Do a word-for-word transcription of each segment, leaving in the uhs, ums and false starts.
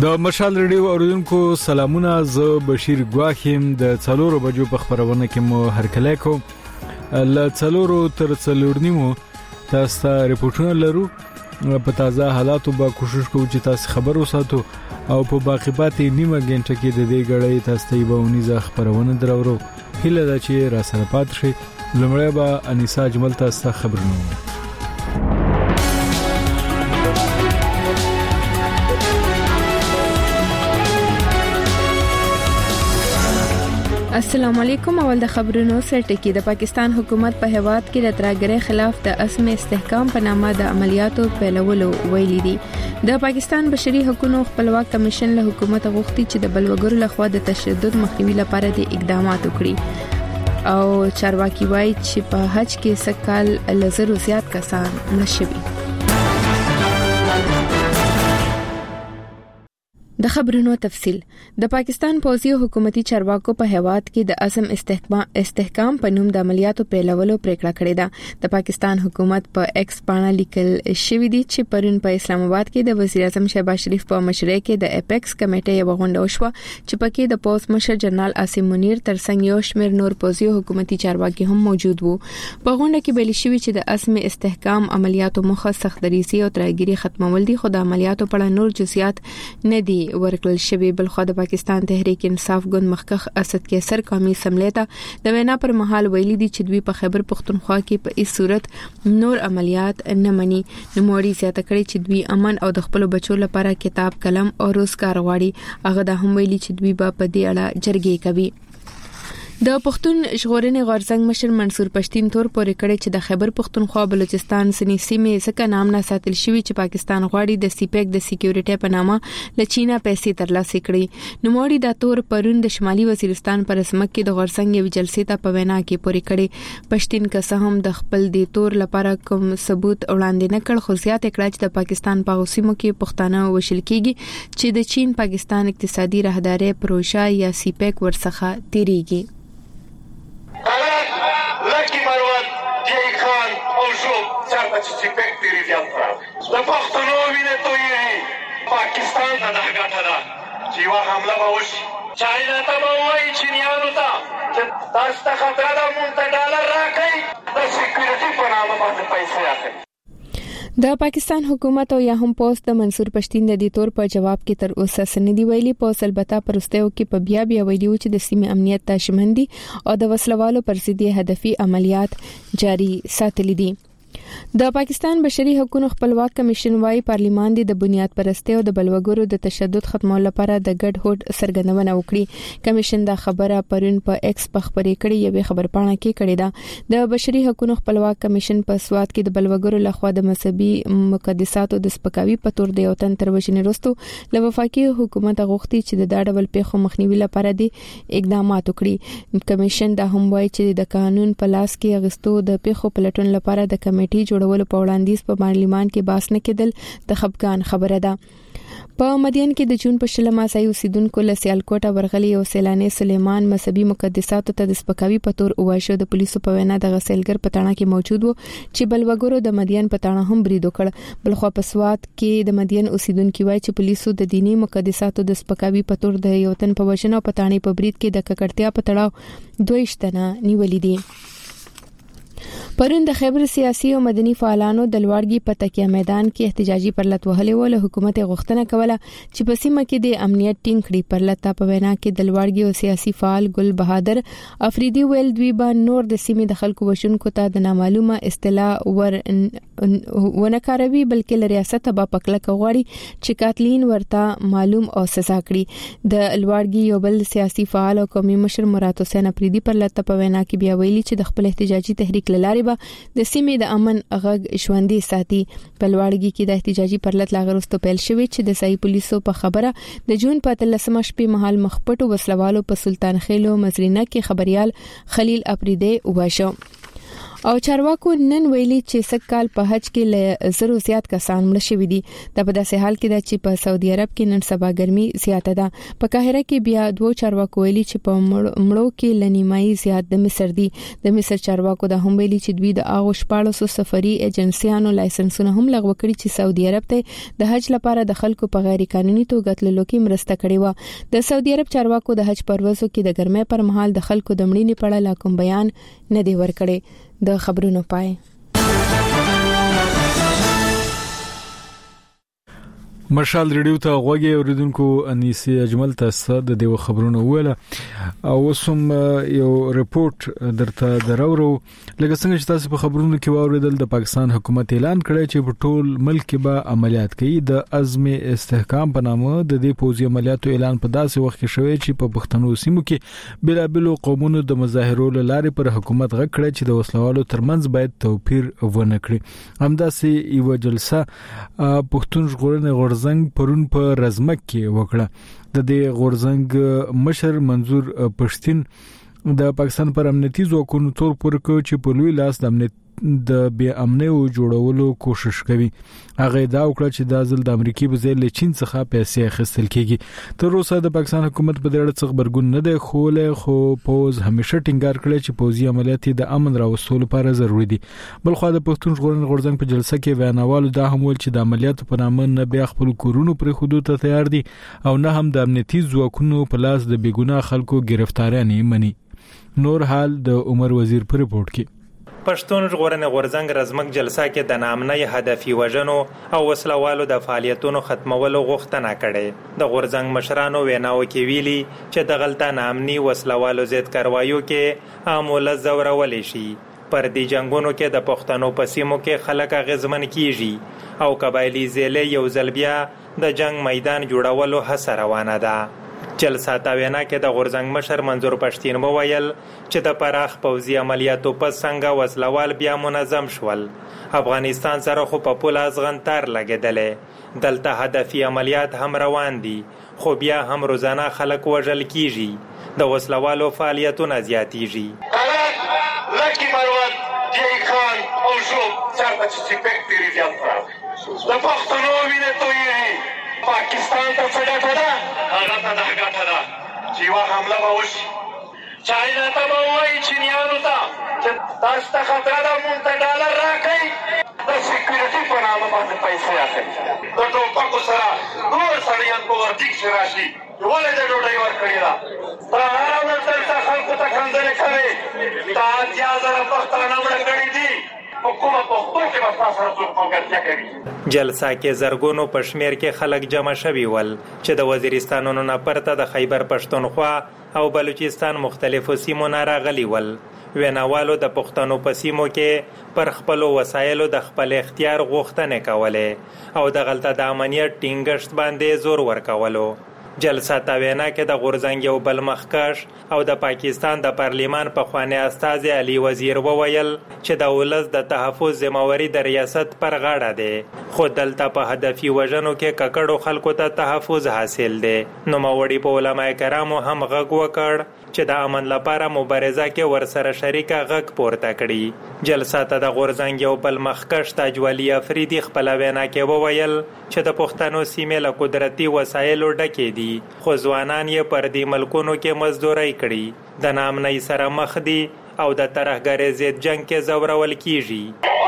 د مشال ریډیو اوریدونکو سلامونه، زه بشیر ګواخیم. د څلورو بجو په خبرونه کې مو هرکلی کوم. ل څلورو تر څلور نیمو تاسو ته ریپورتونه لرو. په تازه حالاتو به کوشش کوو چې تاسو خبر وساتو او په باقی پاتې نیمه غنټه کې د دې غړې تاسو ته به ونیزه خبرونه درورو. هیله ده چې را سره پات شي. لمړی به انیسا جمل تاسو ته خبرونه. السلام علیکم. اول د خبرونو سرټکی. د پاکستان حکومت په هیواد کې د ترهګرۍ خلاف د عزم استحکام په نامه د عملیاتو پیلولو ویلي دي. د پاکستان بشري حقوقو خپلواک کمیشن له حکومت غوښتي چې د بلوګرو لخوا د تشدد مخنیوي لپاره د اقدامات وکړي او چارواکي وایي چې په حج کې سکهال لزرو زیات کسان مړه شوي. د خبرونو تفصیل. د پاکستان پوځي حکومتي چارواکو په هیواد کې د عزم استحکام استحکام په نوم د عملیاتو پیلولو پریکړه کړې ده. د پاکستان حکومت په ایکس باندې لیکل شوی دی چې پرون په اسلام آباد کې د وزیر اعظم شهباز شریف په مشرۍ کې د اپیکس کمیټې یو غونډه وشوه چې پکې د پوز مشر جنرال عاصم منیر ترڅنګ یو شمېر نور پوځي حکومتي چارواکي هم موجود وو. په غونډه کې ویل شوی چې د عزم استحکام عملیاتو مخه سختدریسي او ترهګري ختمول دي، خو د عملیاتو په اړه نور جزئیات نه دي ورکړل شوی. بل خو د پاکستان تحریک انصاف ګوند مخکخ اسد کیسر قومي سملې ته د وینا پر مهال ویلي دي چې دوی په خیبر پختونخوا کې په هیڅ صورت نور عملیات نه مني. نوموړي زیاته کړې چې دوی امن او د خپل بچو لپاره کتاب قلم او روزګار غواړي. هغه د هم ویلي چې دوی به په دې اړه جرګې کوي. د پښتون ژغورنې غورځنګ مشر منصور پښتين تور پورې کړی چې د خیبر پختونخوا بلوچستان سنی سیمې ځکه نام نه ساتل شوی چې پاکستان غواړي د سیپیک د سکیورټي په نامه له چینا پیسې ترلاسه کړي. نوموړي د تور پرون د شمالي وزیرستان پر رسمت کې د غورځنګ یو جلسې ته په وینا کې پورې کړی. پښتين که هم د خپل د تور لپاره کوم ثبوت وړاندې نه کړ، خو زیات کړه چې د پاکستان په غوسیمو کې پښتانه وشل کیږي چې د چین پاکستان اقتصادي راهداري پروژه یا سیپیک ورڅخه تیریږي. لکی مروت جی خان او شوب چارتا چی چی پیک تیری زیاد پرا دا پختنو بینه توی ہے پاکستان دا دا گاٹھا دا چیوہ حملہ باوش چاہینا تا باوائی چینیانو تا داستا خطرہ دا مونتا ڈالر را کئی دا سیکورٹی پنامہ باندې پیسے آکئی. د پاکستان حکومت او یا هم پوسټ د منصور پښتين د دې تور په جواب کې تر اوسه سندې ویلي. پوسټ البته پرستیو کې په بیا بیا ویلي چې د سیمې امنیت ته شمندي او د وسلوالو پر ضد هدفي عملیات جاري ساتلي دي. د پاکستان بشري حقوقو خپلواک کمیشن وايي پارلیمان د بنیاد پرستی او د بلوګرو د تشدد ختمولو لپاره د ګډ هوډ سرګندونه وکړي. کمیشن دا خبره پرون په ایکس په خبرې کړې یوې خبرپاڼه کې کړې ده. د بشري حقوقو خپلواک کمیشن په سواد کې د بلوګرو لخوا د مذهبي مقدساتو د سپکاوي په تور د یو تن تر وژنې وروسته له وفاقي حکومت غوښتي چې د دا ډول پیښو مخنیوي لپاره د اقدامات وکړي. کمیشن دا هم وايي چې د قانون په لاس کې اغستو د پیښو پلټون لپاره د کمیټې جوړولو په وړاندیز په پارلیمان کې باس نه کېدل د خپګان خبره ده. په مدین کې د جون په شلمه ځای اوسیدونکو له سیالکوټه ورغلي او سیلانی سلیمان مذهبي مقدساتو ته د سپکاوي په تور وواژه. د پولیسو په وینا د غسیلګر په تاڼه کې موجود وو چې بلوګرو د مدین په تاڼه هم برید وکړ. بلخو په سواد کې د مدین اوسیدونکو وایي چې پولیسو د دینی مقدساتو د سپکاوي په تور د یو تن په وژنه په تاڼه په برید کې د ککړتیا په تړاو دوه شتنه نیولې دي. پرون د خیبر سیاسي او مدني فعالانو د لوړګي په تکیه میدان کې احتجاجي پرلط وهلې و. له حکومت غوښتنه کوله چې په سیمه کې د امنیت ټینګ کړي. پرلط په وینا کې د لوړګي او سیاسي فعال ګل بهادر افریدي ویل دوی به نور د سیمې د خلکو وشونکو ته د نامعلومه اصطلاح ور ونکاروي، بلکې له ریاست به پکلک غواړي چې قاتلین ورته معلوم او سزا کړي. د لوړګي یو بل سیاسي فعال او قومي مشر مراد حسین افریدي پرلط په وینا کې بیا ویلي چې د خپل احتجاجي تحریک لاري به د سیمې د امن غږ ژوندۍ ساتي. په لوړګي کې د احتجاجي پرلط لاغرستو پیل شوی چې د سای پولیسو په خبره د جون په اتلسمه شپې مهال مخپټو وسلوالو په سلطان خیلو مزرینه کې خبريال خلیل افریدي وواژه. او چارواکو نن ویلي چې سکهال په حج کې له زرو زیات کسان مړ شوي دي. د په داسې حال کې دا چې په سعودي عرب کې نن سبا ګرمي زیاته ده. په قاهره کې بیا دوه چارواکو ویلي چې په مړو کې لنیمایي زیات د مصر دي. د مصر چارواکو د هم ویلي چې دوی د اغو شپاړسو سفري ایجنسیانو لایسنسونه هم لغوه کړي چې سعودي عرب ته د حج لپاره د خلکو په غیر قانوني توګه تللو کې مرسته کړې و. د سعودي عرب چارواکو د حج پروازو کې د ګرمۍ پر مهال د خلکو د مړینې په اړه لا کوم بیان نه دی ورکړی. د خبرونو پای. مشال ریډیو ته غوږی اوریدونکو انیسی اجمل تاسو د دیو خبرونو وله او وسم یو ریپورت درته درورو لکه څنګه چې تاسو په خبرونو کې واوریدل د پاکستان حکومت اعلان کړی چې په ټول ملک کې به عملیات کوي. د عزم استحکام په نامه د دې پوځي عملیاتو اعلان په داسې وخت کې شوی چې په پښتنو سیمو کې بلابل قومونو د مظاهرو لاره پر حکومت غږ کړی چې د وسلوالو ترمنځ باید توپیر ونه کړي. همداسې یو جلسه پښتون ژغورنې غورځنګ پرون په رزمک کې وکړه. د دې غورځنګ مشر منظور پښتين د پاکستان پر امنیتي ځواکونو تور پر کو چې په لوی لاس د امنیت د بی امنیو جوړولو کوشش کوي. هغه دا وکړه چې د ځل د امریکای په ځای له چین څخه پیسې اخیستل کیږي. تر اوسه د پاکستان حکومت په دې اړه څه خبرګون نه دی خوله، خو پوز همیشه ټینګار کړی چې پوزي عملیات د امن راوستلو لپاره ضروری دي. بل خو د پښتون ژغورنې غورځنګ په جلسه کې ویناوالو دا هم ول چې د عملیاتو په نامه نه بیا خپل کورونو پر حدود ته تیار دي او نه هم د امنیتي ځواکونو په لاس د بیګناه خلکو گرفتاریان مني. نور حال د عمر وزیر پر رپورت کې. پښتون ژغورنې غورځنګ رزمک جلسه کې د نامنۍ هدفي وژنو او وسلوالو د فعالیتونو ختمولو غوښتنه کړې. د غورځنګ مشرانو ویناو کې ویلي چې د غلطه نامني وسلوالو ضد کاروایو کې عامله زورول شي. پر دې جنگونو کې د پښتنو په سیمو کې خلک اغیزمن کیږي او قبایلی ضلع یو ځل بیا د جنگ میدان جوړولو هڅه روانه ده. جلسه تا وینا کې د غورځنګ مشر منظور پښتين وویل چې د پراخ پوځي عملیاتو پس څنګه وسلوال بیا منظم شول. افغانستان سره خو په پوله ازغنتار لګیدلې. دلته هدفي عملیات هم روان دي خو بیا هم روزانه خلک وژل کیږي. د وسلوالو فعالیتونه زیاتیږي. لکی مروت جی خان او شوب چرته چې پکتری جنترا د پښتنو وینې تویې پاکستان ته څه ګټه ده؟ هغه ته دا ګټه ده چې یوه حمله به وشي. چاینا ته به ووایي چینیانو ته چې تاسو ته خطره ده، مونږ ته ډالر راکئ، د سیکیورټي په نامه باندې پیسې اخلي. د ټوپکو سره نور سړیان په ورجي کښې راشي چې ولې دې ډوډۍ ورکړې ده. ته هره ورځ دلته خلکو ته کنځلې کوې. تا اتیا زره پښتانه مړه کړي دي. جلسه کې زرګونو په شمیر کې خلک جمع شوي ول چې د وزیرستانونو نه پرته د خیبر پښتونخوا او بلوچستان مختلفو سیمو نه راغلي ول. ویناوالو د پښتنو په سیمو کې پر خپل وسایلو د خپل اختیار غوښتنې کولې او د غلطه د امنیت ټینګښت باندې زور ورکولو. جلسه تا وینا کې د غورځنګ یو بل مخکښ او د پاکستان د پارلیمان پخوانی استازي علي وزیر وویل چې د ولس د تحفظ ذمہواری د ریاست پر غاړه ده، خو دلته په هدفي وژنو کې ککړو خلکو ته تحفظ حاصل ده. نو موري په علماء کرامو هم غږ وکړ چې د امن لپاره مبارزه کې ورسره شریکه غږ پورته کړي. جلسه ته د غورځنګ یو بل مخکښ تاجوالي افریدي خپل وینا کې وویل چې د پښتنو سیمې له قدرتي وسایلو ډکې دي خو ځوانان یې پر دې ملکونو کې مزدوري کړي، د نامنۍ سره مخ دي او د ترهګرۍ ضد جنگ کې زورول کیږي.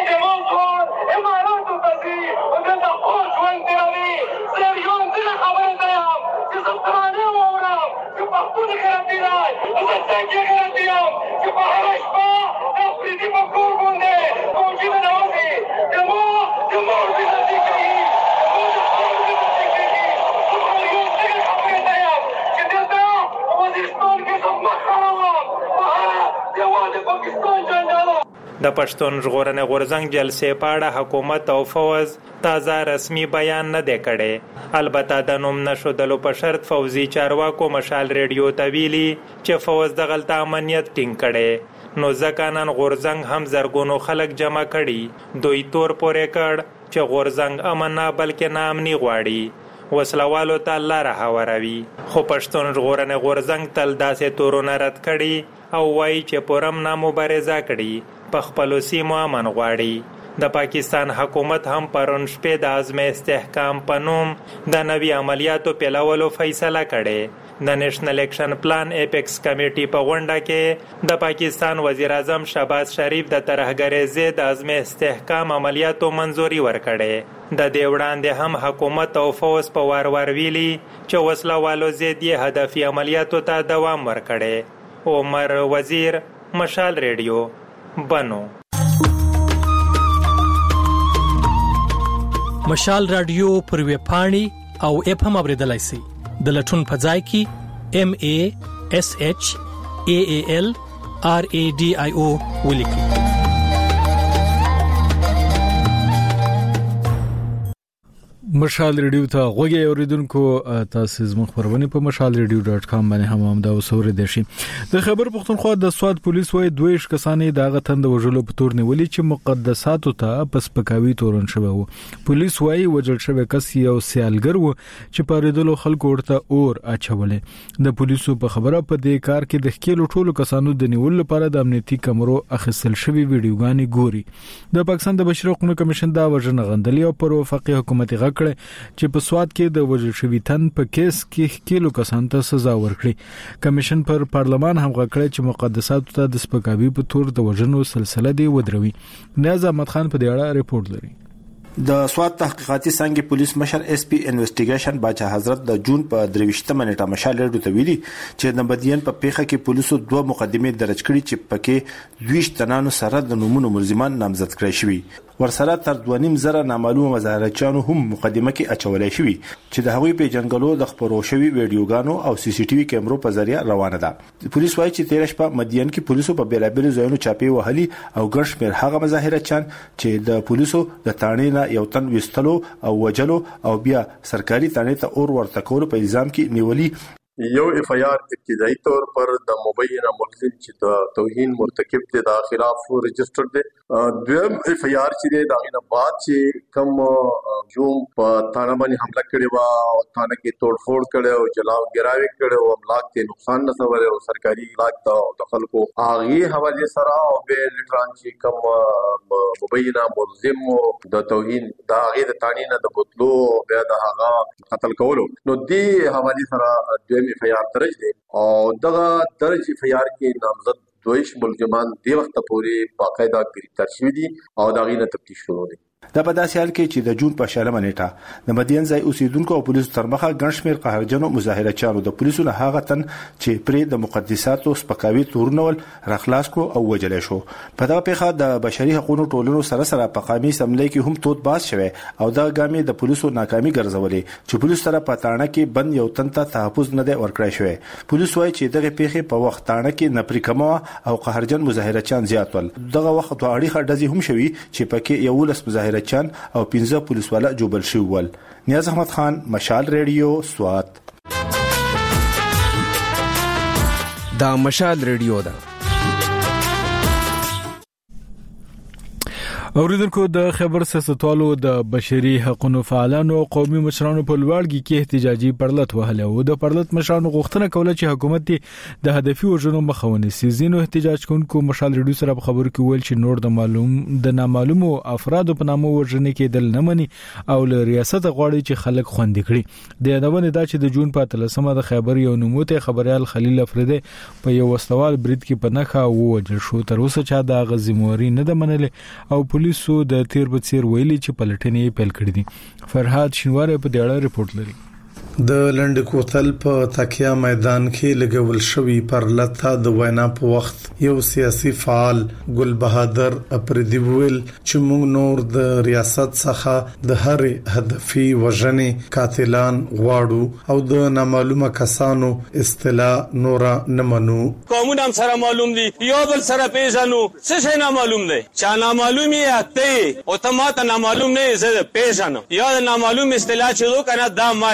د پښتون ژغورنې غورځنګ جلسې په اړه حکومت او فوز تازه رسمي بیان نه دی کړی. البته د نوم نشودلو په شرط فوزي چارواکو مشال ریډیو ته ویلي چې فوز د غلطه امنیت ټینګ کړي. نو ځکه نن غورځنګ هم زرګونو خلک جمع کړي. دوی تور پورې کړ چې غورځنګ امن نه بلکې نامني غواړي، وسلوالو ته لاره هواروي. خو پښتون ژغورنې غورځنګ تل داسې تورونه رد کړي او وایي چې پرم نه مبارزه کړي په خپلو سیمو امن غواړي. د پاکستان حکومت هم پرون شپې د عزم استحکام په نوم د نوي عملیاتو پیلولو فیصله کړې. د نېشنل اکشن پلان ایپکس کمیټي په غونډه کې د پاکستان وزیر اعظم شهباز شریف د ترهګرۍ ضد عزم استحکام عملیاتو منظوري ورکړې. د دې وړاندې هم حکومت او فوز په وار وار ویلي چې وسله والو ضد یې هدفي عملیاتو ته دوام ورکړی. عمر وزیر، مشال ریډیو، بنو. مشال رادیو پر ویب پاڼې او اپ هم اوریدلای شئ. د لټون په ځای کې ام ای اس ایچ ای ای ال آر ای ډي آی او ولیکئ. مشال ریډیو ته غوږی اوریدونکو، تاسو زموږ خبرونه په مشال ریډیو ډاټ کام باندې هم هم دا وسوري دي شي. د خبر پښتونخوا د سواد پولیس وای دویش کسانې د غتند وجلو په تور نیولې چې مقدساتو ته پس پکاوي تورن شوی وو. پولیس وای وجل شوی کس یو سیالګر وو چې پاریدلو خلکو ورته اور اچولې. د پولیسو په خبره په دې کار کې د خکېلو ټولو کسانو د نیول لپاره د امنیتي کمرو اخیستل شوی ویډیوګانې ګوري. د پاکستان د بشري حقوقو کمیشن دا وجنه غندلی او پر وفاقي حکومت غ چې په سواد کې د وژل شوی تن په کیس کې کیلو کسان ته سزا ورکړي. کمیشن پر پارلمان هم غکړي چې مقدساتو ته د سپکاوي په تور د وژنو سلسله دی ودروي. نیاز احمد خان په دې اړه ریپورت لري. د سواد تحقیقاتي څنګه پولیس مشر اس پی انویسټیګیشن باچا حضرت د جون په درويشتمه نیټه مشال ریډیو ته ویلي چې د بدین په پیخه کې پولیسو دوه مقدمې درج کړي چې پکې دویش تنانو سره د نومونو ملزمان نامزد کړي شوی. ورسره تر دوه نیم زره نامعلومه مظاهرچیانو هم مقدمه کې اچولای شوی چې د هغوی په جنگلو د خبرو شوی ویډیوګانو او سی سی ټي وي کیمرو په ذریعہ روانه ده. پولیس وايي چې تیر شپه مدین کې پولیسو په بیلابل ځایونو چاپی وهلي او ګرځ مېر هغه مظاهرچیان چې د پولیسو د تانې نه یو تن وستلو او وجلو او بیا سرکاري تانې ته اور ورته کول په الزام کې نیولي. یو اف آی آر ابتدایي طور پر د مبینه ملزم چې د توهین مرتکب دی د خلاف رجسٹر دی. دویم اف آی آر چې دا غینه بعد چې کوم جوم په تانه باندې حمله کړې و او تانه کې توڑ-پھوڑ کړي او جلاو ګراوي کړي او املاک ته نقصان نسول او سرکاري املاک ته د خلکو هغه حواله سره او به لټران چې کوم مبینه ملزم د توهین دا غیر تانی نه د بوتلو بیا د هغه قتل کولو نو دی حواله سره دویم اف آی آر درج دی او دغه درج اف آی آر کې نامزد دویش ملزمان دی وخت پورې باقاعده گرفتار شوي دي او دا غینه تفتیش شروع دی. دا په داسې حال کې چې د جون په شلمه نیټه د مدین ځای اوسیدونکو او پولیسو تر مخه ګڼ شمېر قهرجنو مظاهرچیانو د پولیسو نه هغه تن چې پرې د مقدساتو سپکاوي تورنول راخلاص کړو او وجلې شو. په دغه پیښه د بشري حقوقو ټولنو سره سره په قومي سملې کې هم تود باز شوه او دا ګامې د پولیسو ناکامي ګرځولې چې پولیسو سره په تاړه کې بند یو تن ته تحفظ نه دی ورکړی شوی. پولیس وايي چې دغه پیښه په وخت تاړه کې نپریکمو او قهرجن مظاهرچیان زیات ول. دغه وخت دوه اړیخه ډزې هم شوي چې پکې یو لس مظاهرچیان او پنځه پولیس والا جوبل شوی ول. نیاز احمد خان، مشال ریډیو، سوات. دا مشال ریډیو ده. اوریدونکو د خبر سیاستوالو د بشري حقوقو فعالانو او قومي مشرانو په لوړګي کې احتجاجي پرلط وهله او د پرلط مشرانو غوښتنه کوله چې حکومت د هدفي وژنو مخاوني سيزينو احتجاج کوونکو مشال ریډیو سره په خبرو کې ویل چې نور د معلوم د نامعلومو افرادو په نامو وژنې کې دل نه مني او له ریاست غواړي چې خلک خوندې کړي. د یادونه دا چې د جون په اتلسمه د خیبر یو نوموته خبريال خلیل افریدی په یو وسوال برید کې په نخا ووجل شو. تر اوسه چا د غزموري نه د منلې او پولیسو د تیر په څیر ویلي چې پلټنې پیل کړې دي. فرحات شینوار په دې اړه ریپورت لري. د لند کوتل په تکیا میدان کې لګول شوی پر لته د وینا په وخت یو سیاسي فعال ګل بهادر اپریدی ویل چې موږ نور د ریاست څخه د هر هدفي وژنې قاتلان غواړو او د نامعلومه کسانو اصطلاح نور نه منو. قومونه هم سره معلوم دي یو بل سره پیژنو څه شي نه معلوم دي چا نامعلومي اته او ته ماته نامعلوم نه زه پیژنم یا نامعلوم اصطلاح چې دوه کنه دا ما استعمال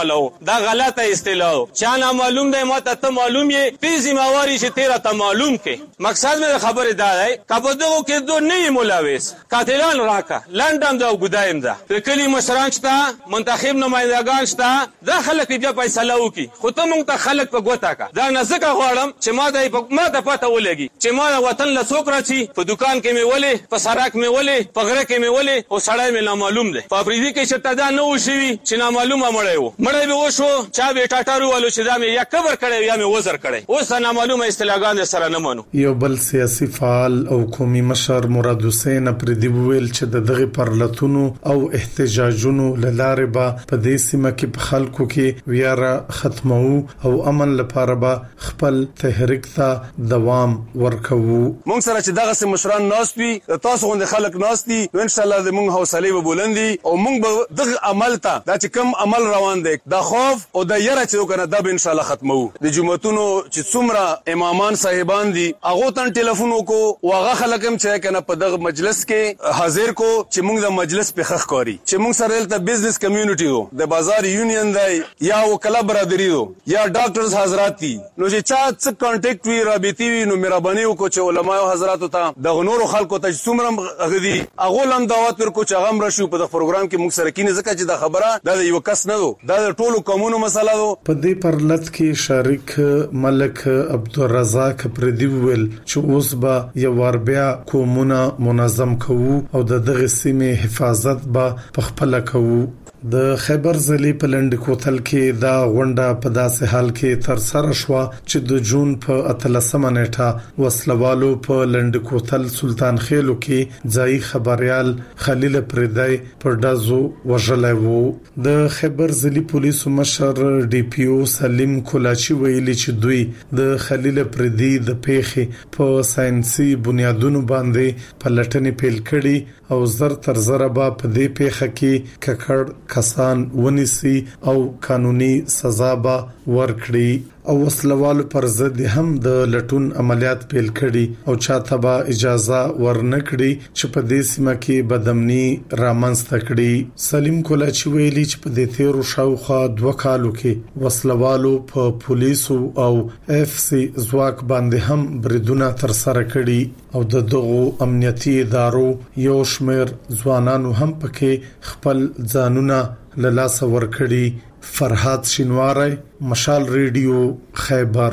والا دا غلطه اصطلاح چا نه معلوم دی ماته ته معلوم یې تی ذمہواری چې تیرا ته معلوم کې مقصد مې خبره دا دی کبه دغه کې دوه نه ملاوس قاتلان راکا لندن دا ګدایم دا په کلی مشران شته منتخب نمائندگان شته دا خلک بیا فیصله وکي خو ته مونږ ته خلک په ګوتا کا دا نزدک غواړم چې ما د ما د پته ولګي چې ما وطن له څوک راځي په دکان کې مې ولې په سړک مې ولې په غره کې مې ولې او سړی مې نامعلوم دی په افریدي کې چې تدا نه وشوي چې نامعلومه مړی و مړی به وشو چا به ټاټارو والو چې دا مې یا کبر کړی یا مې وزر کړی اوس نامعلومه اصطلاحګان سره نه مانو. یو بل سیاسي فعال او قومي مشر مراد حسین پردی ویل چې د دغه پرلتونو او احتجاجونو لاره به په دې سیمه کې په خلکو کې ویاره ختمو او امن لپاره به خپل تحریک ته دوام ورکوو. مونږ سره چې دغه سم مشران ناست وي تاسو غوښنه خلک ناست دي نو ان شاء الله د مونږ حوصله به بلندي او مونږ به دغه عمل ته دا چې کوم عمل روان دی د خوف او د یره چې وکنه دا به ان شاء الله ختمو. د جمعتونو چې څومره امامان صاحبان دي هغه تن ټلیفون وکړو واغه خلک هم چې کنه په دغه مجلس کې حاضر کو چې مونږ د مجلس په خخ کاری چې مونږ سره د بزنس کمیونټي وو د بازار یونین دی یا وکلا برادری وو یا ډاکټرز حضرات دي نو چې چا څه کانټیکټ وی رابطي وی نو مهرباني وکړو چې علما او حضرات ته د نورو خلکو ته څومره غدي هغه لم دعوت ورکو چې هغه مرشو په دغه پروګرام کې موږ سره کینې ځکه چې دا خبره د یو کس نه دو دا د ټولو قومونو مسله دو. په دې پرلط کې شریک ملک عبدالرزاق پردی ویل چې اوس به یو ور بیا قومونه منظم کوو او د دغه سیمې حفاظت به په خپل کوو. د خیبر ضلع په لنډ کوتل کې دا غونډه په داسې حال کې تر سره شو چې د جون په اتلسمه نیټه وسلوالو په لنډ کوتل سلطان خېلو کې ځای خبريال خلیل پردای پر دازو وژلای وو. د خیبر ضلع پولیسو مشر ډي پی او سلیم کولاچی ویلي چې دوی د خلیل پردی د پیښې په ساينسي بنیادونو باندې پلټنې پیل کړي او زر تر زر به په دې پیښه کې ککړ کسان ونیسي او قانوني سزا به ورکړي او وسلوالو پر ضد هم د لټون عملیات پیل کړي او چاته به اجازه ورنکړي چې په دې سیمه کې بدامني رامنځته کړي. سلیم کولاچی ویلي چې په دې تیرو شاوخوا دوه کالو کې وسلوالو په پولیسو او اف سی ځواک باندې هم بریدونه تر سره کړي او د دغو امنیتي ادارو یو شمېر ځوانانو هم پکې خپل ځانونه للاس ورکړي. فرحات شینواری مشال ریډیو خیبر.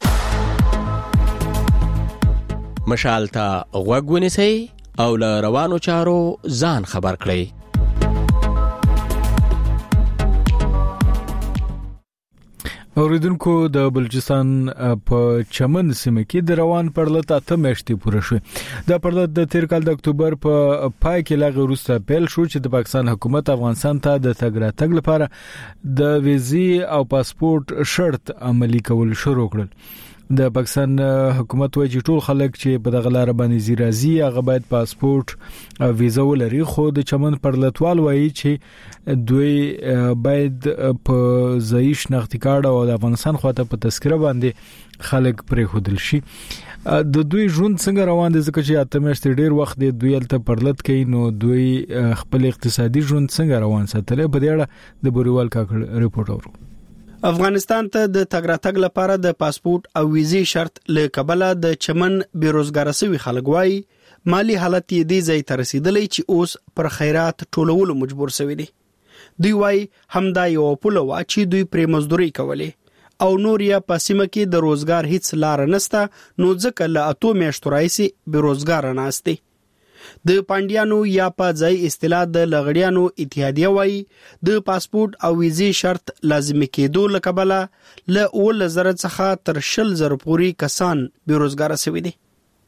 مشال ته غوږ ونیسئ او له روانو چارو ځان خبر کړئ. اوریدونکو د بلوچستان په چمن سیمه کې د روان پرلط اته میاشتې پوره شوې. د پرلط د تیر کال د اکتوبر په پای کې لاغه وروسته پیل شو چې د پاکستان حکومت افغانستان ته د تګ راتګ لپاره د ویزې او پاسپورت شرط عملی کول شروع کړل. د پاکستان حکومت وایي چې ټول خلک چې په دغه لار باندې زیرازي هغه باید پاسپورت او ویزا ولري خو د چمن پرلطوال وایي چې دوی باید په ځای شناختی کارت او د افغانستان خواته په تذکره باندې خلک پرې خودل شي. د دوی ژوند څنګه روان دي ځکه چې اته میاشتې ډیر وخت دی دوی الته پرلط کوي نو دوی خپل اقتصادي ژوند څنګه روان ساتلی په دې اړه د بوریوال کاکړ ریپورت اورو. افغانستان ته د تګ راتګ لپاره د پاسپورت او ویزې شرط له کبله د چمن بیروزګار سوي خلک وای مالی حالت یې دی ځای ته رسیدلی چې اوس پر خیرات ټولولو مجبور شوی دي. دوی وای همدا یو پوله وا چې دوی پرې مزدوري کولې او نور یا پاسیمه کې د روزګار هیڅ لار نشته نو ځکه له اتو میاشتو راځي بیروزګار ناشته. د پاندیانو یا په ځای اصطلاح د لغړیانو اتحادیه وای د پاسپورت او ویزې شرط لازمي کېدو لکبله له اول زره څخه تر شل زره پورې کسان بیروزګار شوي دي.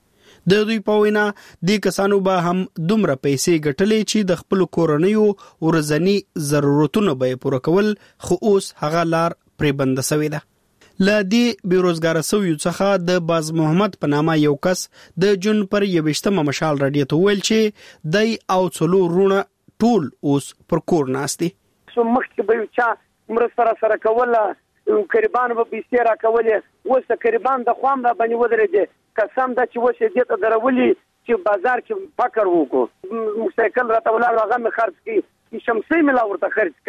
د دوی په وینا د کسانو به هم دومره پیسې ګټلې چې د خپل کورنیو ورځنی ضرورتونو به پوره کول خو اوس هغه لار پرې بند شوی ده. ل دې بیروزګار سویو څخه د باز محمد په نامه یو کس د جون پر یوشتمه مشال رادیو ته ویل چې دای او څلو رونه ټول اوس پر کور ناشتي. سو مخکې به چا مر سره سره کوله قربان به پیسې را کولې وسه قربان د خوام را باندې ودرېږي قسم دا چې وسه دې ته درولي چې بازار کې فکر وکړو موټرسایکل راته ولاړ هغه مې خرڅ کړي شمسي ملا ورته خرڅ کړي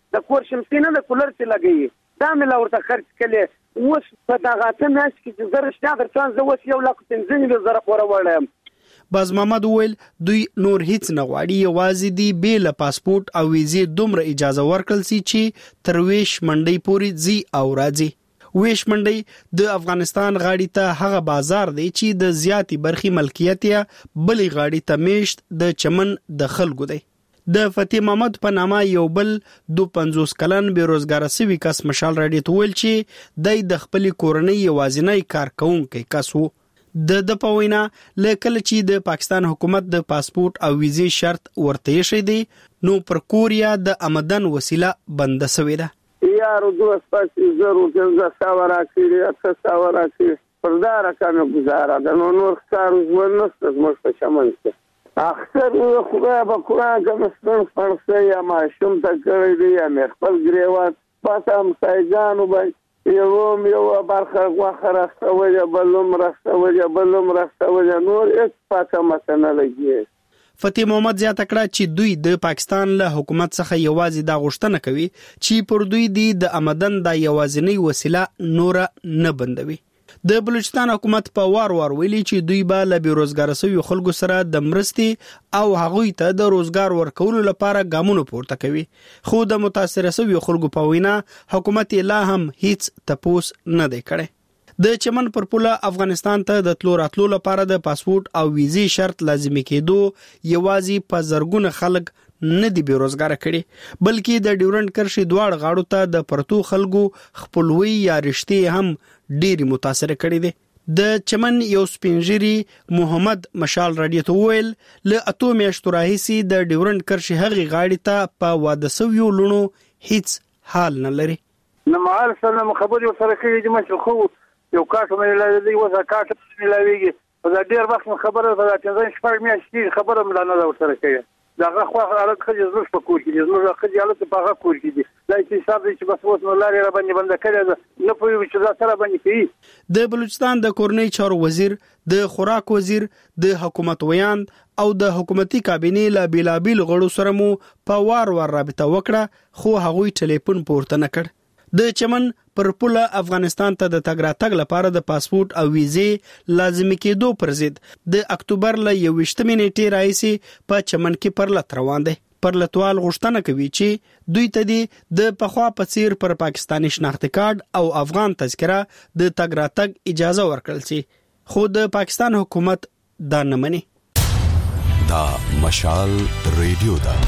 د کور شمسي نه د کولر څخه لګي دا مې لا ورته خرج کړي اوس په دغه ته ناش کې زره شته درڅان زه اوس یو لک پنځه نیم زره خور وړم. باز محمد ویل دوی نور هیڅ نه غواړي یوازې دی بیل پاسپورت او ویزې دومره اجازه ورکړل سي چې ترویش منډي پوری زی او راځي. ویش منډي د افغانستان غاړي ته هغه بازار دی چې د زیاتی برخي ملکیت یا بلې غاړي ته میشت د چمن د خلکو دی. د فتح محمد په نامه یو بل دو پنځوس کلن بیروزګار سوي کس مشال راډیو ته ویل چې د د خپل کورنۍ یوازینی کارکونکو کس وو. د د پوینا لکه چې د پاکستان حکومت د پاسپورت او ویزې شرط ورته شي دی نو پر کوریا د آمدن وسیله بند شوې ده. یارو دوه سپاسي زرو څنګه ساوره کړی اته ساوره کړی پردار کنه گزاره د نو نور کارو ورنسته زموږ په چمن کې اکثر خو به قرآن کوم ستن فرسه یا ماشوم ته کړی دی یا مې خپل ګریوات پاتم سایګانو باندې یوم یو برخه واخه راستوي بلوم راستوي بلوم راستوي نور هیڅ پاته متنه لګي. فتح محمد زیاته کړه چې دوی د پاکستان له حکومت څخه یوازې دا غوښتنه کوي چې پر دوی د آمدن د یوازینی وسیله نور نه بندوي. د بلوچستان حکومت په وار وار ویلي چې دوی به له بیروزګار شویو خلکو سره د مرستې او هغوی ته د روزګار ورکولو لپاره ګامونه پورته کوي خو د متاثر شویو خلکو په وینا حکومت لا هم هیڅ تپوس نه دی کړی. د چمن پر پوله افغانستان ته د تلو راتلو لپاره د پاسپورت او ویزې شرط لازمي کېدو یوازې په زرګونه خلک نه دی بیروزګار کړي بلکې د ډیورنډ کرښې دواړه غاړو ته د پرتو خلکو خپلوي یا رشتې هم ډېری متاثر کړي دي. د چمن یو سپینجری محمد مشال راډیو ته ویل له اتو میاشتو راهیسي د ډیورنډ کرښې هغې غاړې ته په واده سویو لونو هیڅ حال نه لري. نو مال سره خبرې سره کړي دي مې خو یو کاټ مې لري وځه کاټ مې لويږي دا ډېر وخت خبره ده چې شپږ میاشتې خبره مې نه ورسره کوي داغه خو حالت خځې زړه په کور کې زموږ خځې حالت په هغه کور کې دي دا چې حساب دي چې بس اوس نو لارې را باندې بند کړی نه پوي چې دا سره باندې کوي. د بلوچستان د کورنۍ چارو وزیر د خوراک وزیر د حکومت ویاند او د حکومتي کابینې لا بیلابیل غړو سره مو په وار وار رابطه وکړه خو هغوی ټلیفون پورته نه کړ. د چمن پر پوله افغانستان ته د تګ راتګ لپاره د پاسپورت او ویزې لازمي کېدو پر ضد د اکتوبر ل یوویشتمې نیټې راهیسي په چمن کې پرلت روان دی. پرلتوال غوښتنه کوي چې دوی ته د پخوا په څیر پر پاکستاني شناختی کارت او افغان تذکره د تګ راتګ اجازه ورکړل شي خو د پاکستان حکومت دا نه مني. دا مشال ریډیو دا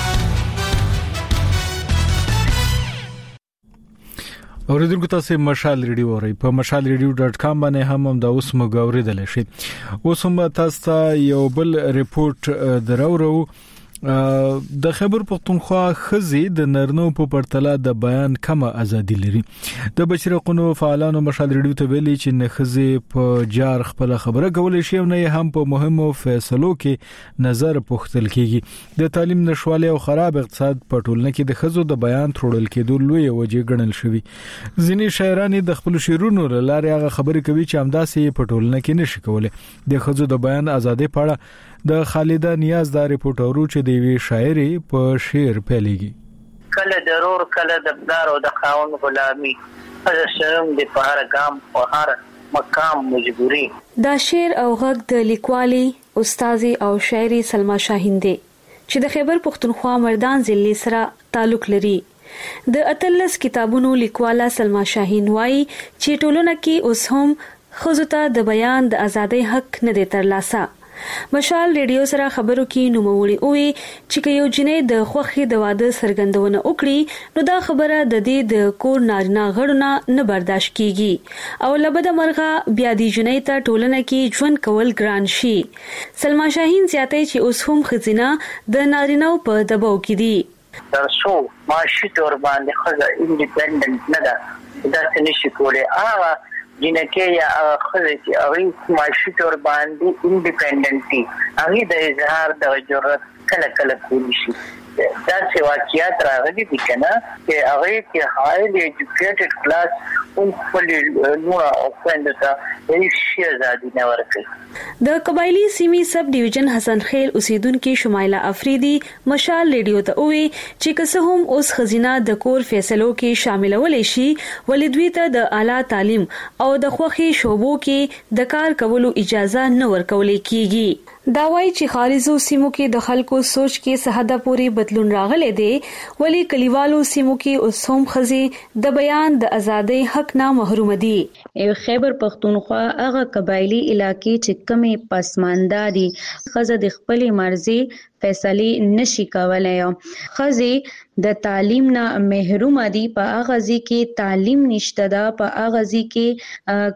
اوریدونکو تاسو مشال ریډیو اورئ په مشال ریډیو ډاټ کام باندې هم هم دا اوس موږ اوریدل شي. اوس هم تاسو ته یو بل ریپورت درورو د خیبر پختونخوا خزي د نرنو په پرتله د بیان کمه ازادي لري. د بشري حقوقو فعالانو مشال ریډیو ته ویلي چې نه خزي په جار خپل خبره کولای شي او نه هم په مهمو فیصلو کې نظر پوښتل کیږي. د تعلیم نشوالي او خراب اقتصاد په ټولنه کې د خزو د بیان تړل کېدو لوی وجه ګڼل شوی. ځینې شاعران د خپل شعرونو لاره هغه خبرې کوي چې همداسې په ټولنه کې نشي کولای. د خزو د بیان ازادي په اړه د خالده نیاز دا ریپورت اورو چې د وی شاعري په شعر پیلېږي. کله ضرور کله د بلار او د خاون غلامي از شرم د پهر ګام او هر مقام مجبوري. دا شعر او غږ د لیکوالي استاذي او شاعري سلما شاهین دی چې د خیبر پختونخوا مردان ضلع سره تعلق لري. د اتلس کتابونو لیکواله سلما شاهین وایي چې ټولنه کې اوس هم ښځو ته د بیان د ازادۍ حق نه دی ترلاسه. مشال ریډیو سره خبرو کې نوموړي وي چې یو جنې د خوخي د واده سرګندونه وکړي نو دا خبره د دې د کور نارینه غړونه نه برداشت کیږي او لبد مرغه بیا دی جنې ته ټولنه کې ژوند کول ګران شي. سلما شاهین زیاته چې اوس هم خزینه د نارینه په دباو کې دي. ترڅو معاشي تور باندې خزه انډیپندنت نه ده دا څه نشي کولای. هغه جنکه یا خزه چې هغه معاشي تور باندې انډیپندنټي هغه د اظهار د جرأت کله کله کولی شي دا څه واقعیت راغلي دي کنه چې هغه کې هایلی ایجوکیټډ کلاس او خپل نو اوپن ته هیڅ شي ازادي نه ورکړي. د قبایلی سیمې سب ډیویژن حسن خیل اوسیدونکو شمایله افریدي مشال ریډیو ته وی چې که هم اوس خزینه د کور فیصلو کې شاملولې شي ولې دوی ته د اعلی تعلیم او د خوخي شوبو کې د کار کولو اجازه نه ورکول کیږي. دا وایي چې خارجو سیمو کې د خلکو سوچ کې سهدا پوری بدلون راغلی دی ولې کلیوالو سیمو کې اوس هم خزي د بیان د ازادۍ حق نه محروم دي. خیبر پختونخوا هغه قبایلی علاقې چې کمې پسمانده دي خزه د خپل مرزي فیصله نشي کولای. خزي د تعلیم نه محروم دي په اغازي کې تعلیم نشته ده په اغازي کې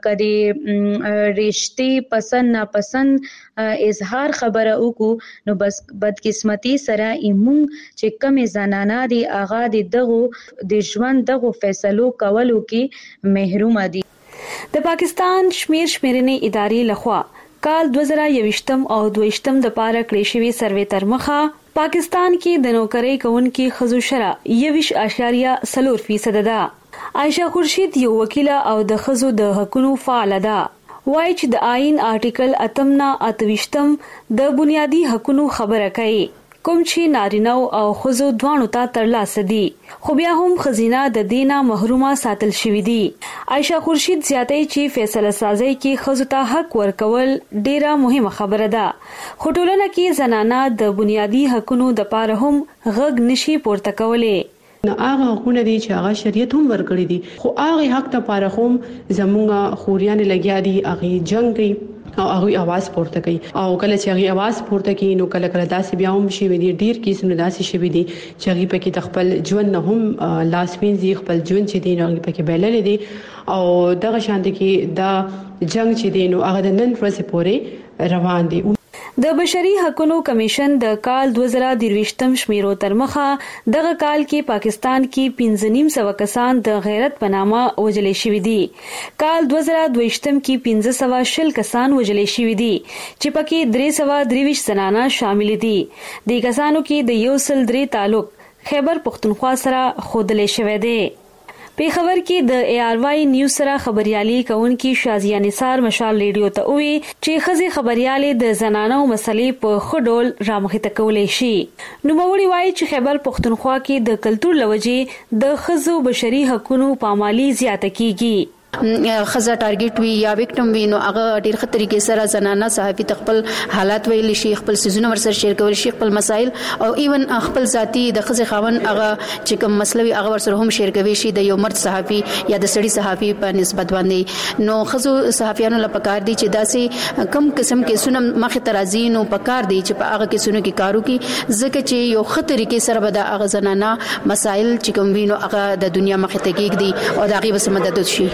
کدي رشتي پسند ناپسند اظهار خبره وکړو نو بس بدقسمتي سره ایمون چې کمې زنانه دي اغا د دغه د ژوند دغه فیصلو کولو کې محروم دي. د پاکستان شمیر شمیرنې ادارې لخوا کال دوه زره یوویشتم او دویشتم د پاره کړی شوی سروې تر مخه پاکستان کې د نوکرۍ کوونکو خزو شرع یویش اشاریه سلور فیصد ده. عائشہ خورشید یو وکیله او د خزو د حقوقو فعال ده. وایي چې د آئین آرټیکل اتمنا اتویشتم د بنیادی حقوقو خبره کوي کوم چې نارینه او خزو دوانو ته ترلاسه دي خو بیا هم خزینه د دینه محرومه ساتل شوې دي. عائشہ خورشید زیاتې چې فیصله سازي کې خزو ته حق ورکول ډیره مهمه خبره ده خو ټولنه کې زنانه د بنیادی حقوقو د پاره هم غږ نشي پورته کولای. نه هغه حقوقونه دي چې هغه شریعت هم ورکړي دي خو هغه حق ته پاره هم زمونږه خوريان لګیا دي هغه جنگ کوي او هغه आवाज پورته کوي او کله چې هغه आवाज پورته کوي نو کله کله داسې بیا هم شي وي ډیر کیسونه داسې شي دي چې هغه پکې د خپل ژوند نه هم لاس وینځي خپل ژوند چې دی نو هغه پکې بیلل دي او دغه شان دي کې دا جنگ چې دی نو هغه د نن ورځې پورې روان دي. د بشري حقوقو کمیشن د کال دوه زره درویشتم شمیرو تر مخه دغه کال کې پاکستان کې پنځه نیم سو کسان د غیرت په نامه وژلې شوي دي. کال دوه زره دویشتم کې پنځه سوه شل کسان وژلې شوي دي چې پکې درې سوه درویشت زنانه شامل دي. د کسانو کې د یو سل درې تعلق خیبر پختونخوا سره خودلې شوی دی. پیښور کې د ای آر واي نیوز سره خبريالي کوونکی شازیه نثار مشال ریډیو ته وی چې خزي خبريالي د زنانو مسلې په خډول رامخته کولې شي. نو موري وایي چې خیبر پختونخوا کې د کلچر لوجې د خزو بشري حقوقو پامالي زیاته کیږي. خزه ټارګټ وی یا وکټم وی نو هغه ډیر خطر کې سره زنانه صحافي خپل حالات ویل شي خپل سيزونه ورسره شیر کول شي خپل مسائل او ایون خپل ذاتی د خزه خاون هغه چې کوم مسله وی هغه ورسره هم شیر کوي شي د یو مرد صحافي یا د سړي صحافي په نسبت باندې نو خزو صحافیانو لپاره کار دي چې داسې کم قسم کې سونه مخه ترازی نو پکار دي چې په هغه کې سونه کې کارو کې ځکه چې یو خطر کې سره به د هغه زنانه مسائل چې کوم وینو هغه د دنیا مخه ته کېږي او د هغه بس مدد شي.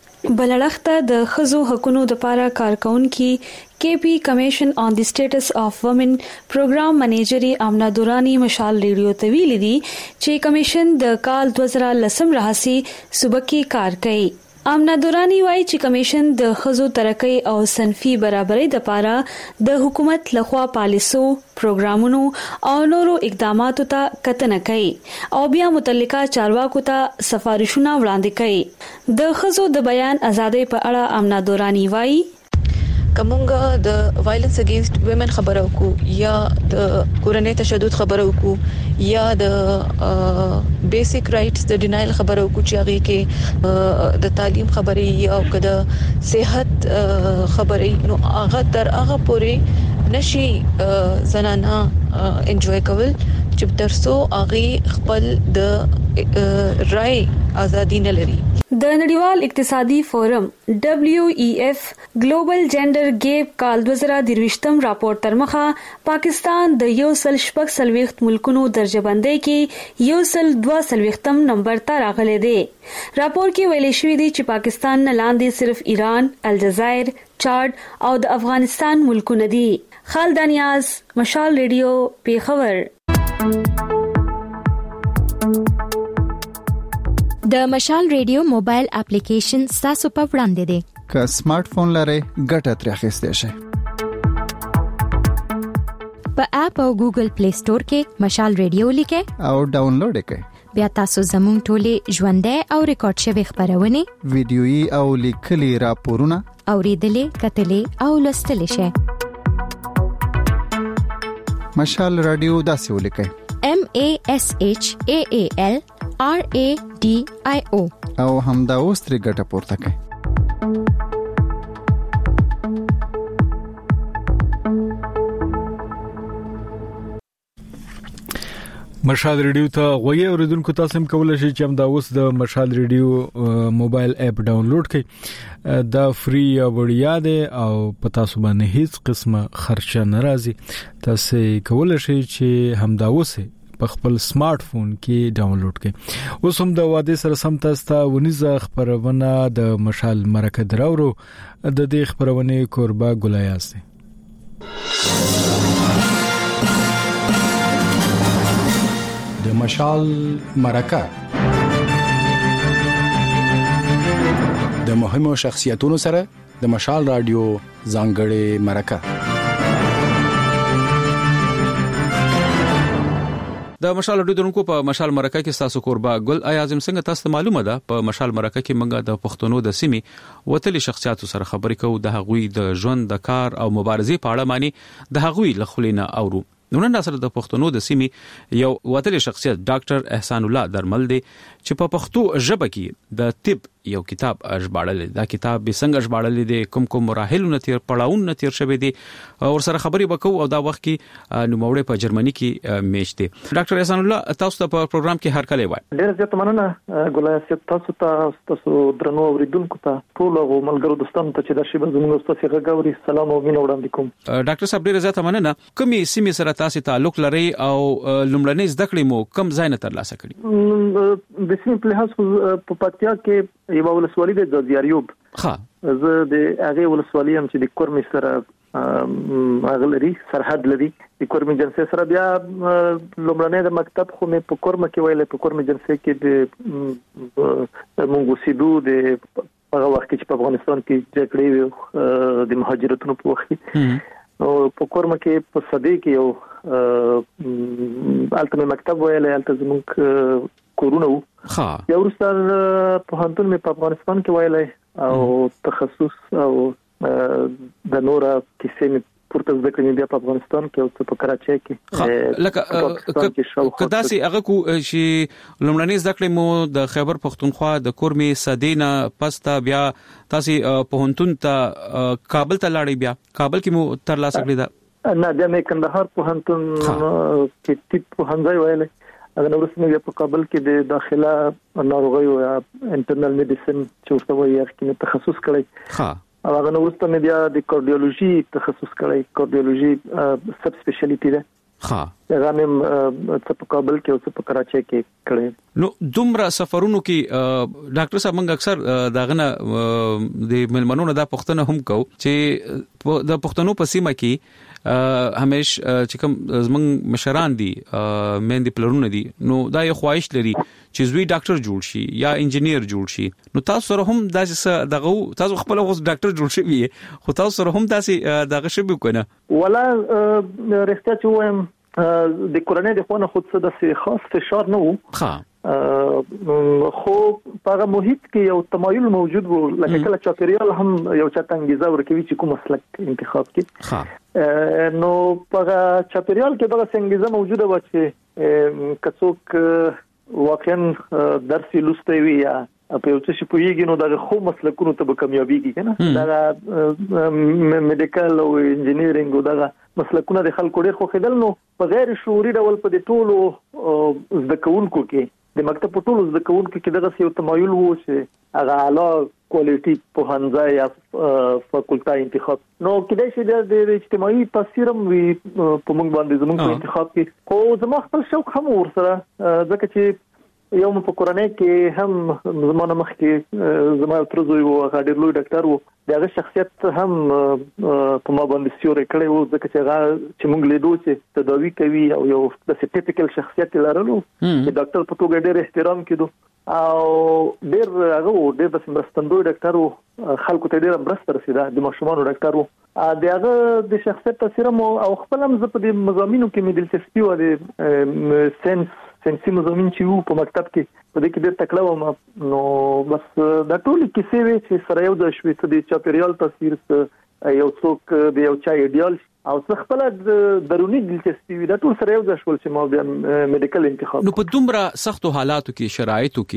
بلړخته د خزو حقوقو لپاره کارکونکي کے پی کمیشن آن دی سٹیټس اف وومن پروګرام منیجر امنا دورانی مشال ریډیو ته ویل دي چې کمیشن د کال دوه زره لسم راهسي سبکی کار کوي. امنا دورانی وایي چې کمیشن د خزو ترقی او صنفي برابرۍ لپاره د حکومت لخوا پالیسو پروګرامونو او نورو اقداماتو ته کتنه کوي او بیا متعلقه چارواکو ته سفارشونه وړاندې کوي. د خزو د بیان ازادۍ په اړه امنا دورانی وایي کومګه د وایلنس اگینست ویمن خبرو کو یا د کورنۍ تشدد خبرو کو یا د بیسیک رائټس د ډینایل خبرو کو چې هغه کې د تعلیم خبرې او کده صحت خبرې نو هغه تر هغه پورې نشي زنانه انجوای کول چې ترسو هغه خپل د رائے ازادي نه لري. د نړیوال اقتصادي فورم ډبلیو ای ایف ګلوبل جندر ګیپ کال دوه زره درویشتم راپور تر مخه پاکستان د یو سل شپږ سلويخت ملکونو درجه بندۍ کې یو سل دوه سلويختم نمبر ته راغلی دی. راپور کې ویل شوی دی چې پاکستان نه لاندې صرف ایران، الجزائر، چاد او د افغانستان ملکونه دي. خالد نیاز مشال ریډیو پیښور. د مشال ریډیو موبایل اپلیکیشن تاسو په وړاندې دی. که سمارټ فون لرئ ګټه ترې اخیستئ شئ. په اپ او ګوګل پلی سٹور کې مشال ریډیو لیکه او ډاونلوډ کړئ. بیا تاسو زموږ ټولې ژوندۍ او ریکارډ شوی خبرونه ویډیويي او لیکلي راپورونه اوریدلې کتلې او لوستلې شئ. مشال رادیو داسې ولیکئ: M A S H A A L R A D I O او همدا اوس ترې ګټه پورته کړئ. مشال ریډیو ته غوږی اوریدونکو تاسو هم کولای شئ چې هم دا اوس د مشال ریډیو موبایل اپ ډاونلوډ کړئ. دا فری یا وړیا دی او په تاسو باندې هیڅ قسمه خرچه ناراضي. تاسو کولای شئ چې هم دا اوس په خپل سمارټ فون کې ډاونلوډ کړئ. اوس هم د واده سره سم تاسو ته ونیزه خبرونه د مشال مرکه دراورو د دې خبرونه کوربه ګلایاس دی. د مشال مرکه د مهمو شخصیتونو سره د مشال رادیو ځانګړې مرکه. د مشال ډیدونکو په مشال مرکه کې تاسو کوربه ګل اعظم څنګه تاسو معلومه ده په مشال مرکه کې منګه د پښتونو د سیمې وتلي شخصیتو سره خبرې کوو د هغوی د ژوند د کار او مبارزې په اړه معنی د هغوی لخلینه اورو. نن سره د پښتونو د سیمې یو وتلي شخصیت ډاکټر احسان الله درمل دی چې په پښتو ژبه کې د طب یو کتاب ژباړل. دا کتاب به څنګه ژباړل دي کوم کوم مراحل نتیر پړاون نتیر شوی دي او سره خبرې وکاو او دا وخت کې نوموړی په جرمني کې میش دي. ډاکټر احسان الله تاسو ته په پروګرام کې هر کله وای. ډیر زیات مننه ګلایاس تاسو ته تاسو درنو اوریدونکو ته ټول ملګرو دوستانو ته چې د شی بزمنګ تاسو غوړي سلام او مینه وړاندې کوم. ډاکټر صاحب ډیر زیات مننه. کومې سیمې سره تاسو تعلق لري او لومړنۍ زده کړې مو کم ځای نه ترلاسه کړې؟ د سیمې په لحاظ په پاتیا کې یو ولسوالۍ د زیاریوب ها زه د هغه ولسوالۍ هم چې د کورمې سره اغلري سرحد لري د کورمې جنسي سره بیا لومړنۍ د مکتب خو مې په کورمه کې ویلې په کورمې جنسي کې د مونږ سیدو د هغه وخت چې په افغانستان کې جګړې د مهاجرتونو په وخت او په کورمه کې په صدې کې یو الته مکتب ویلې الته زموږ کورونه وو. ها یو ورسره په هانتون مې په افغانستان کې ویلې او تخصص او د نورا کیسې مې پورته ځکه مې بیا په افغانستان کې او په کراچۍ کې لکه کداسي هغه کو چې لومړنۍ ځکه مو د خیبر پختونخوا د کورمې صدینا پستا بیا تاسو په هانتون ته کابل ته لاړې بیا کابل کې مو تر لاسه کړی دا نه بیا مې کندهار په هانتون کې ټیپ په هنځای ویلې اگر نو رسمي په کابل کې د داخله ناروغي او انټرنل میډیسن چې ورته وایي چې تخصص کړی ها او هغه نو ورته مې بیا د کارډیولوژي تخصص کړی کارډیولوژي سب سپیشلیټی ده ها هغه مې په کابل کې او په کراچۍ کې کړی. نو دومره سفرونو کې ډاکټر صاحب موږ اکثر داغه د ملمنونو د پښتنه هم کو چې د پښتنو په سیمه کې همیش چې کوم زمنګ مشران دي مېندې پلرونه دي نو دا یو خواهش لري چې زوی ډاکټر جوړ شي یا انجینیر جوړ شي. نو تاسو سره هم داسې دغه تاسو خپل اوس ډاکټر جوړ شوی خو تاسو سره هم داسې دغه شوی کنه ولا رښتیا چې وایم د کورنۍ د خونه خود څه د خاص فشار نه وو. ها خو په محیط کې یو تمایل موجود وو لکه کله چاپیریال هم یو چاته انګیزه ورکوي چې کوم مسلک انتخاب کړي. ها نو په چاپیریال کې دغه انګیزه موجوده و چې کڅوک واقعا درس لوستي وي یا په یو څه شي پوهیږي نو دغه خو مسلکونو ته به کامیابیږي کنه دا میډیکل او انجینیرینګ او دغه مسلکونه د خلکو ډېر خو خدل نو په غیر شعوري ډول په دې ټولو زده کوونکو کې د مکتب په ټولو زده کوونکو کې دغه یو تمایل وو چې هغه اعلی کوالټي په هنځای یا فاکولټا انتخاب نو کله چې د اجتماعي تاثیرم وی په موږ باندې زموږ په انتخاب کې خو زما خپل شوق هم ورسره ځکه چې یو په کورنۍ کې هم زمونه مخ کې زما تر زوی وو هغه ډېر لوی ډاکټر وو دغه شخصیت هم په ما باندې سیوري کړی وو ځکه چې هغه چې موږ لیدو چې تداوی کوي او یو د ټیپیکل شخصیت لرلو چې ډاکټر په توګه ډېر احترام کړو او ډېر هغه ډېر د مرستندوی ډاکټر وو خلکو ته ډېر مرسته رسیده د ماشومان ډاکټر وو دغه د شخصیت تاثیر مو او خپل هم زه په دې مضامینو کې مې دلچسپي و د سنس سنسي مضامین چې وو په مکتب کې په دې کې ډېر تکړه وم نو بس دا ټول کیسې وي چې سره یو د شوي څه د چاپیریال تاثیر یو څوک د یو چا ایډیال او څه خپل د درونی دلچسپي وي دا ټول سره یو د شول چې ما بیا میډیکل انتخاب نو په دومره سختو حالاتو کې شرایطو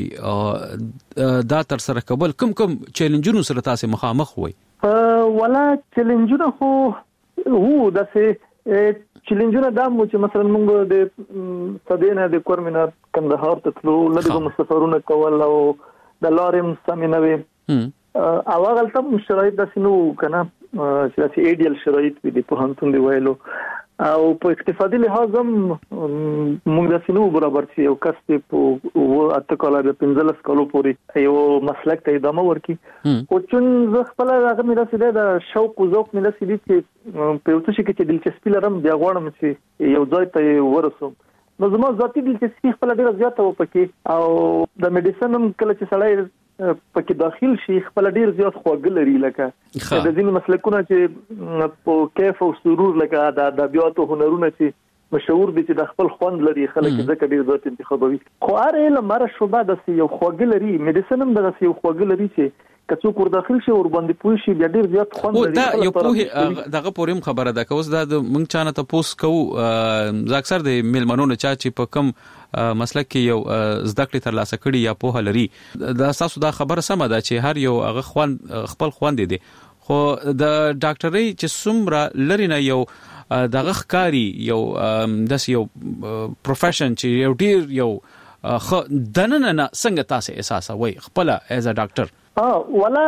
کې دا تر سره کول کم کم چیلنجونو سره تاسو مخامخ وي ولا چیلنجونه خو وو د څه چیلنجونه دا مو چې مثلا موږ د صدینه د کورمنا کندهار ته تلو لږه مسافرونه کول او د لارم سمینوي او هغه تل شرایط د سينو کنه چې د ایډیال شرایط وي د په هانتون دی ویلو او په اقتصادي لحاظ هم موږ د سينو برابر شي او کس په و اتکاله د پنځلس کالو پورې یو مسلک ته ادامه ورکي او چې زه خپل هغه مې رسیدل د شوق او ذوق مې رسیدل چې په اوسه کې چې دلچسپي لرم بیا غواړم چې یو ځای ته ورسوم نو زما ذاتي دلچسپي خپل ډیره زیاته و پکې او د میډیسن هم کله چې سړی پکې داخل شي خپل ډیر زیات خواږه لري لکه د ځینې مسلکونه چې په کیف او سرور لکه د ادبیات او هنرونه چې مشهور دي چې د خپل خوند لري خلک ځکه ډیر زیات انتخابوي خو هر علم مره شوبه د یو خواږه لري میډیسن هم د یو خواږه لري چې کڅو کور داخل شي ور باندې پوي شي بیا ډیر زیات خوند لري دا یو په دغه پوریم خبره ده کوس دا مونږ چانه ته پوس کو ز اکثر د میلمنونو چا چې په کم مسلک کې یو زده کړې تر لاسه کړي یا په لري دا تاسو دا خبره سمه ده چې هر یو هغه خوان خپل خوان دي خو د ډاکټرۍ چې څومره لري نه یو دغه ښکاری یو داس یو پروفیشن چې یو ډیر یو خ دننه نه څنګه تاسو احساس وای خپل ایز ا ډاکټر اه ولا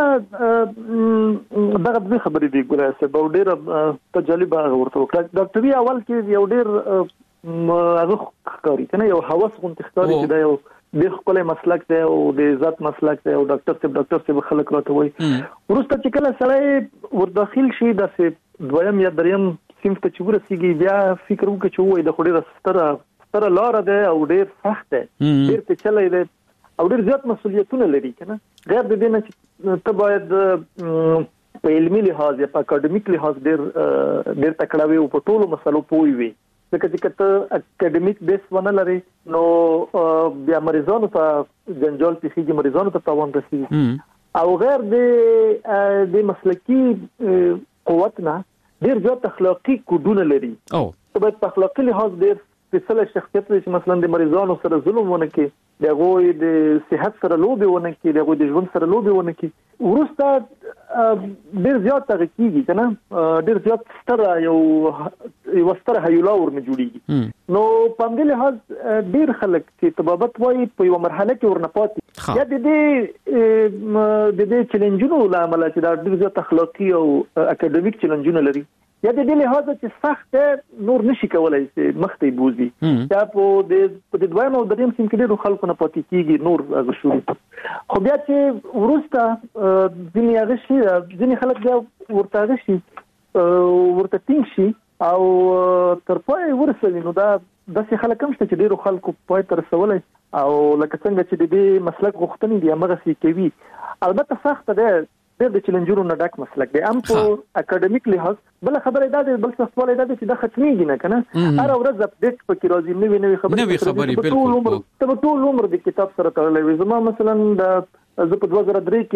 دغه د خبرې دی ګوره چې په ډیر تجربه ورته وکړه ډاکټري اول کې یو ډیر هغه ښکاری کنه یو حواس غونډه ښکاری چې دا یو د خپل مسلک دی او د ذات مسلک دی او ډاکټر څخه ډاکټر څخه خلک راته وای ورسته چې کله سړی ور داخل شي د دویم یا دریم صنف ته چې ورسیږي بیا فکر وکړي چې وای د خوري ستره ستره لار ده او ډیر سخت ده ډیر په چلای ده او ډیر زیات مسؤلیتونه لري کنه غیر د دې نه چې ته باید په علمي لحاظ یا په اکیډمیک لحاظ ډیر ډیر تکړه وي او په ټولو مسلو پوي وي ځکه چې کته اکیډمیک بیس ونه لري نو بیا مریضانو ته جنجال پیږي مریضانو ته تاوان رسیږي او غیر د د مسلکی قوت نه ډیر زیات اخلاقی کوډونه لري او ته باید په اخلاقی لحاظ ډیر سپیشل شخصیت چې مثلا د مریضانو سره ظلم ونه کوي دغه د صحت سره لوبي ونه کوي دغه د ژوند سره لوبي ونه کوي ورسته ډیر زیات تغکیږي کنه ډیر زیات ستره یو یو ستره هیولا ورنه جوړیږي نو په دې لحاظ ډیر خلک چې طبابت وایي په یو مرحله کې ورنه پاتې یا د دې د دې چیلنجونو لامل چې دا ډیر زیات اخلاقی او اکیډمیک چیلنجونه لري یا د دې لحاظ چې سخت نور نشي کولای چې مخته بوزي یا په د په دویم او دریم سیم کې ډېر خلکو نه پاتې کیږي نور هغه شروع خو بیا چې ورسته ځینې هغه شي ځینې خلک بیا ورته شي ورته تینګ شي او تر پای ورسوي نو دا داسې خلک هم شته چې ډېر خلکو پای تر رسولای او لکه څنګه چې د دې مسلک غوښتنې دي هغه سي کوي البته سخت ده د چیلنجونو نه ډک مسلک دی ام په اکیډمیک لحاظ بل خبره ده د بل څه سوال ده چې دا ختميږي نه کنه هر ورځ اپډیټ پکې راځي نوې نوې خبرې نوې خبرې بالکل ته ټول عمر د کتاب سره تړلې وي زما مثلا د زه په دوه زره درې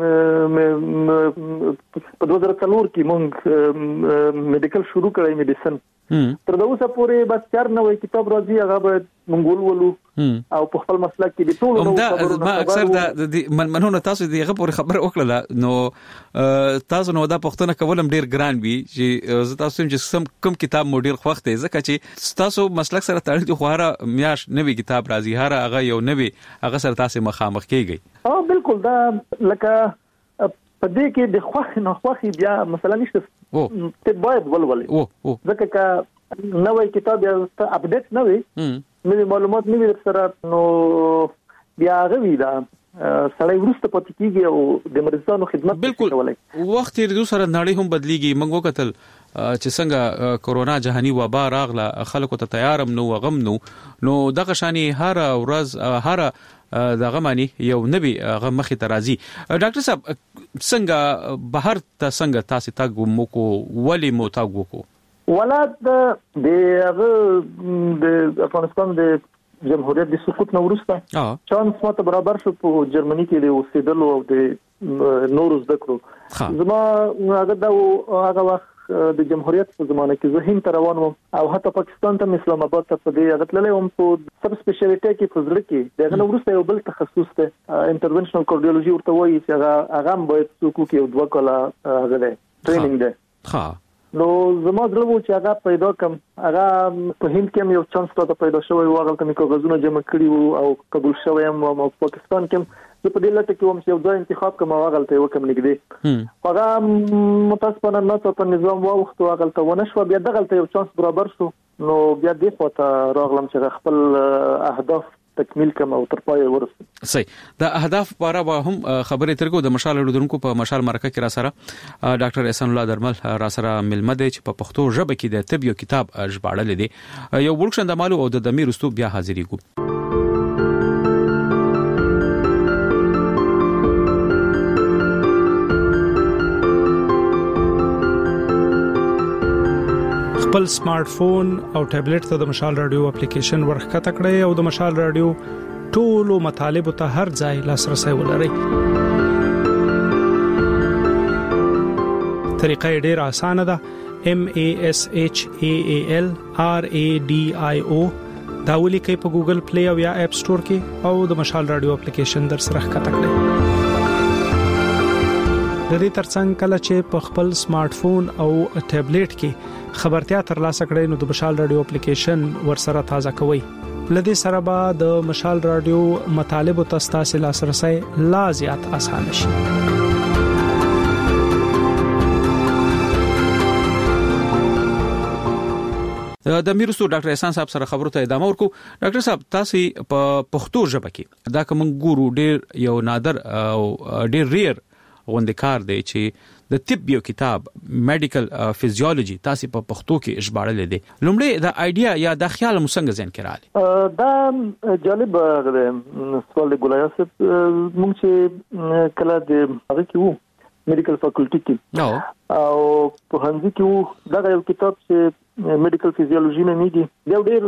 کې په دوه زره څلور کې مونږ میډیکل شروع کړی میډیسن تر اوسه پورې بس چار نوې کتاب راځي هغه به مونږ ولولو او په خپل مسلک کې د ټول نو خبرونه ما اکثر د منمنونه تاسو دغه پورې خبر وکړه نو تاسو نو دا پښتنه کولم ډیر ګران وي چې زه تاسو چې کوم کتاب مو ډیر خوښ دی ځکه چې تاسو مسلک سره تړلې خو هر میاش نوې کتاب راځي هر هغه یو نوې هغه سره تاسو مخامخ کیږي او بالکل دا لکه په دې کې د خوښ نه خوښ بیا مثلا نشته ته باید ولولې ځکه چې نوې کتاب یا اپډیټ نوې نوې معلومات نوې سره نو بیا غوي دا سړی ورسته پاتې کیږي او د مریضانو خدمت بالکل وخت یې سره نړۍ هم بدلیږي موږ وکتل چې څنګه کورونا جهاني وبا راغله خلکو ته تیارم نو غم نو نو دغه شانی هر ورځ هر دغه معنی یو نبی هغه مخې ته راځي. ډاکټر صاحب څنګه بهر ته څنګه تاسو تاګ مو کو ولی مو تاګ وکړو؟ ولادت د هغه د افغانستان د جمهوریت د سقوط نو وروسته چانس ماته برابر شو په جرمني کې د اوسېدلو او د نورو زده کړو. زما هغه دا هغه وخت د جمهوریت په زمانه کې زه هند ته روان وم او حتی پاکستان ته اسلام آباد ته په دې هغه تللی وم په سب سپیشلیټي کې په زړه کې دغه وروسته یو بل تخصص ته انټرونشنل کارډیولوژي ورته وایي چې هغه هغه باید څوک کې یو دوه کاله هغه دی ټریننګ دی. ها نو زما زړه و چې هغه پیدا کم هغه په هند کې یو چانس ته پیدا شوی و هغه کومه کاغذونه جمع کړی وو او قبول شوی یم او پاکستان کې زه په دې لټه کې وم چې یو ځای انتخاب کوم هغه غلطه وکم نګدي هغه متاسفانه نه ته په نظام واوخت هغه غلطه ونه شو بیا د غلطه یو چانس برابر شو نو بیا دې خواته راغلم چې خپل اهداف تکمیل کم او تر پای ورسم. صحیح. د اهداف لپاره به هم خبرې ترګو د مشال لودونکو په مشال مرکه کې را سره ډاکټر احسان الله درمل را سره ملمه دی چې په پښتو ژبه کې د طب یو کتاب ژباړل دي. یو ورکشن د مالو او د دمیر رستو بیا حاضرې کو. خپل سمارټ فون او ټابلیټ ته د مشال رادیو اپلیکیشن ورخکته کړئ او د مشال رادیو ټولو مطالب ته هر ځای لاسرسي ولرئ. طریقه ډیره اسانه ده. M A S H A A L R A D I O دا ولیکئ په ګوګل پلی او یا اپ سٹور کې او د مشال رادیو اپلیکیشن در سره ښکته کړئ. د دې ترڅنګ کله چې په خپل سمارټ فون او ټابلیټ کې خبرتیا ترلاسه کړئ نو د مشال رادیو اپلیکیشن ورسره تازه کوئ. لدې سره به د مشال رادیو مطالب او تاسو لاسرسي لا زیات اسانه شي. د میرستو ډاکټر احسان صاحب سره خبرو ته ادامه ورکو. ډاکټر صاحب تاسو په پښتو ژبه کې دا کوم ګورو ډیر یو نادر او ډیر ریر غوندکار دی چې د طب یو کتاب میډیکل فزیولوژي تاسو په پښتو کې ژباړل دي. لومړی دا ایډیا یا د خیال مو څنګه ذهن کې راغلی؟ دا جالب دی سوال دی ګولای صاحب. موږ چې کله د هغه کې وو میډیکل فاکولټي کې او په هندي کې وو دا یو کتاب چې میډیکل فزیولوژي نه میږي یو ډیر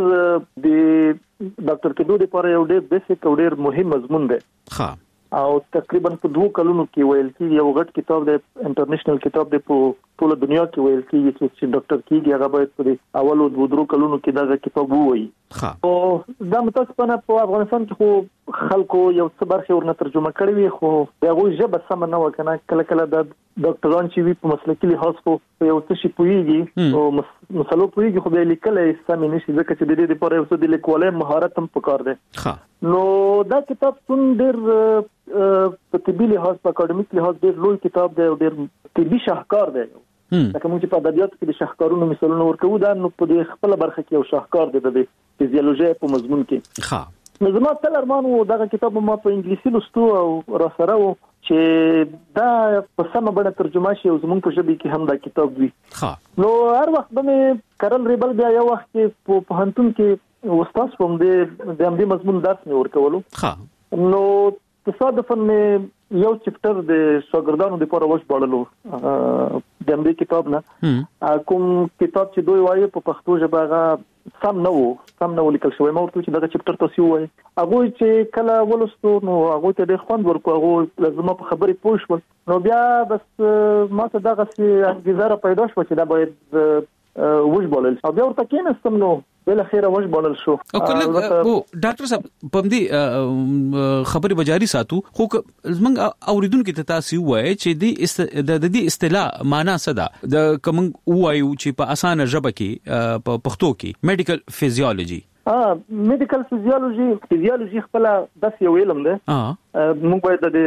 د ډاکټر کېدو لپاره یو ډیر بیسیک او ډیر مهم مضمون دی. ها او تقریبا په دوه کلونو کې ویل کېږي یو غټ کتاب دی انټرنیشنل کتاب دی په ټول دنیا کې ویل کېږي چې ډاکټر کېږي هغه باید په اولو دوه درو کلونو کې دا کتاب ووایي. او دا متاسفانه په افغانستان کې خو خلکو یو څه برخه ورنه ترجمه کړې وي خو هغه ژبه سم نه وکنه کله کله د ډاکټران چې وي په مسلکي لحاظ خو یو څه شي پويږي او مسلو پويږي خو به لیکلې سم نشي ځکه چې د دې لپاره یو څه د لیکوالۍ مهارت هم پکار دی. نو دا کتاب څون ډیر په طبي لحاظ په اکیډمیک لحاظ ډیر لوی کتاب دی او ډیر طبي شاهکار دی. لکه موږ چې په ادبیاتو کې د شاهکارونو مثالونه ورکوو دا نو په دې خپل برخه کې یو شاهکار دی د فزیولوژي په مضمون کې. ها نو زما تل ارمان وو دا کتاب ما په انګلیسي لوستو او را سره وو چې دا په سمه بڼه ترجمه شي او زموږ په ژبه کې هم دا کتاب وي. ها نو هر وخت به کارل ریبل بیا یو وخت په پوهنتون کې استاد کوم دی د همدې مضمون درس مې ورکولو. ها نو تصادفاً یو چپټر د شاګردانو لپاره وژباړلو د همدې کتاب نه کوم کتاب چې دوی وایي په پښتو ژبه هغه سم نه وو سم نه ولیکل شوی ما ورته چې دا چپټر تاسو وایي هغه چې کله ولستو نو هغه ته د خوند ورکو هغه لازم په خبرې پوه شو نو بیا بس ما ته دغه څه انګیزه پیدا شو چې دا باید وژباړل او بیا ورته کېناستم نو بل خیره وژباړل شو. او کله ډاکټر صاحب په دې خبرې بجاری ساتو خو زمنګ اوریدونکو ته تاسو وایي چې د دې اصطلاح معنا څه ده د کوم وایو چې په اسانه ژبه کې په پښتو کې میډیکل فزیولوژي اه میډیکل فزیولوژي فزیولوژي خپل د یو علم ده موږ باید د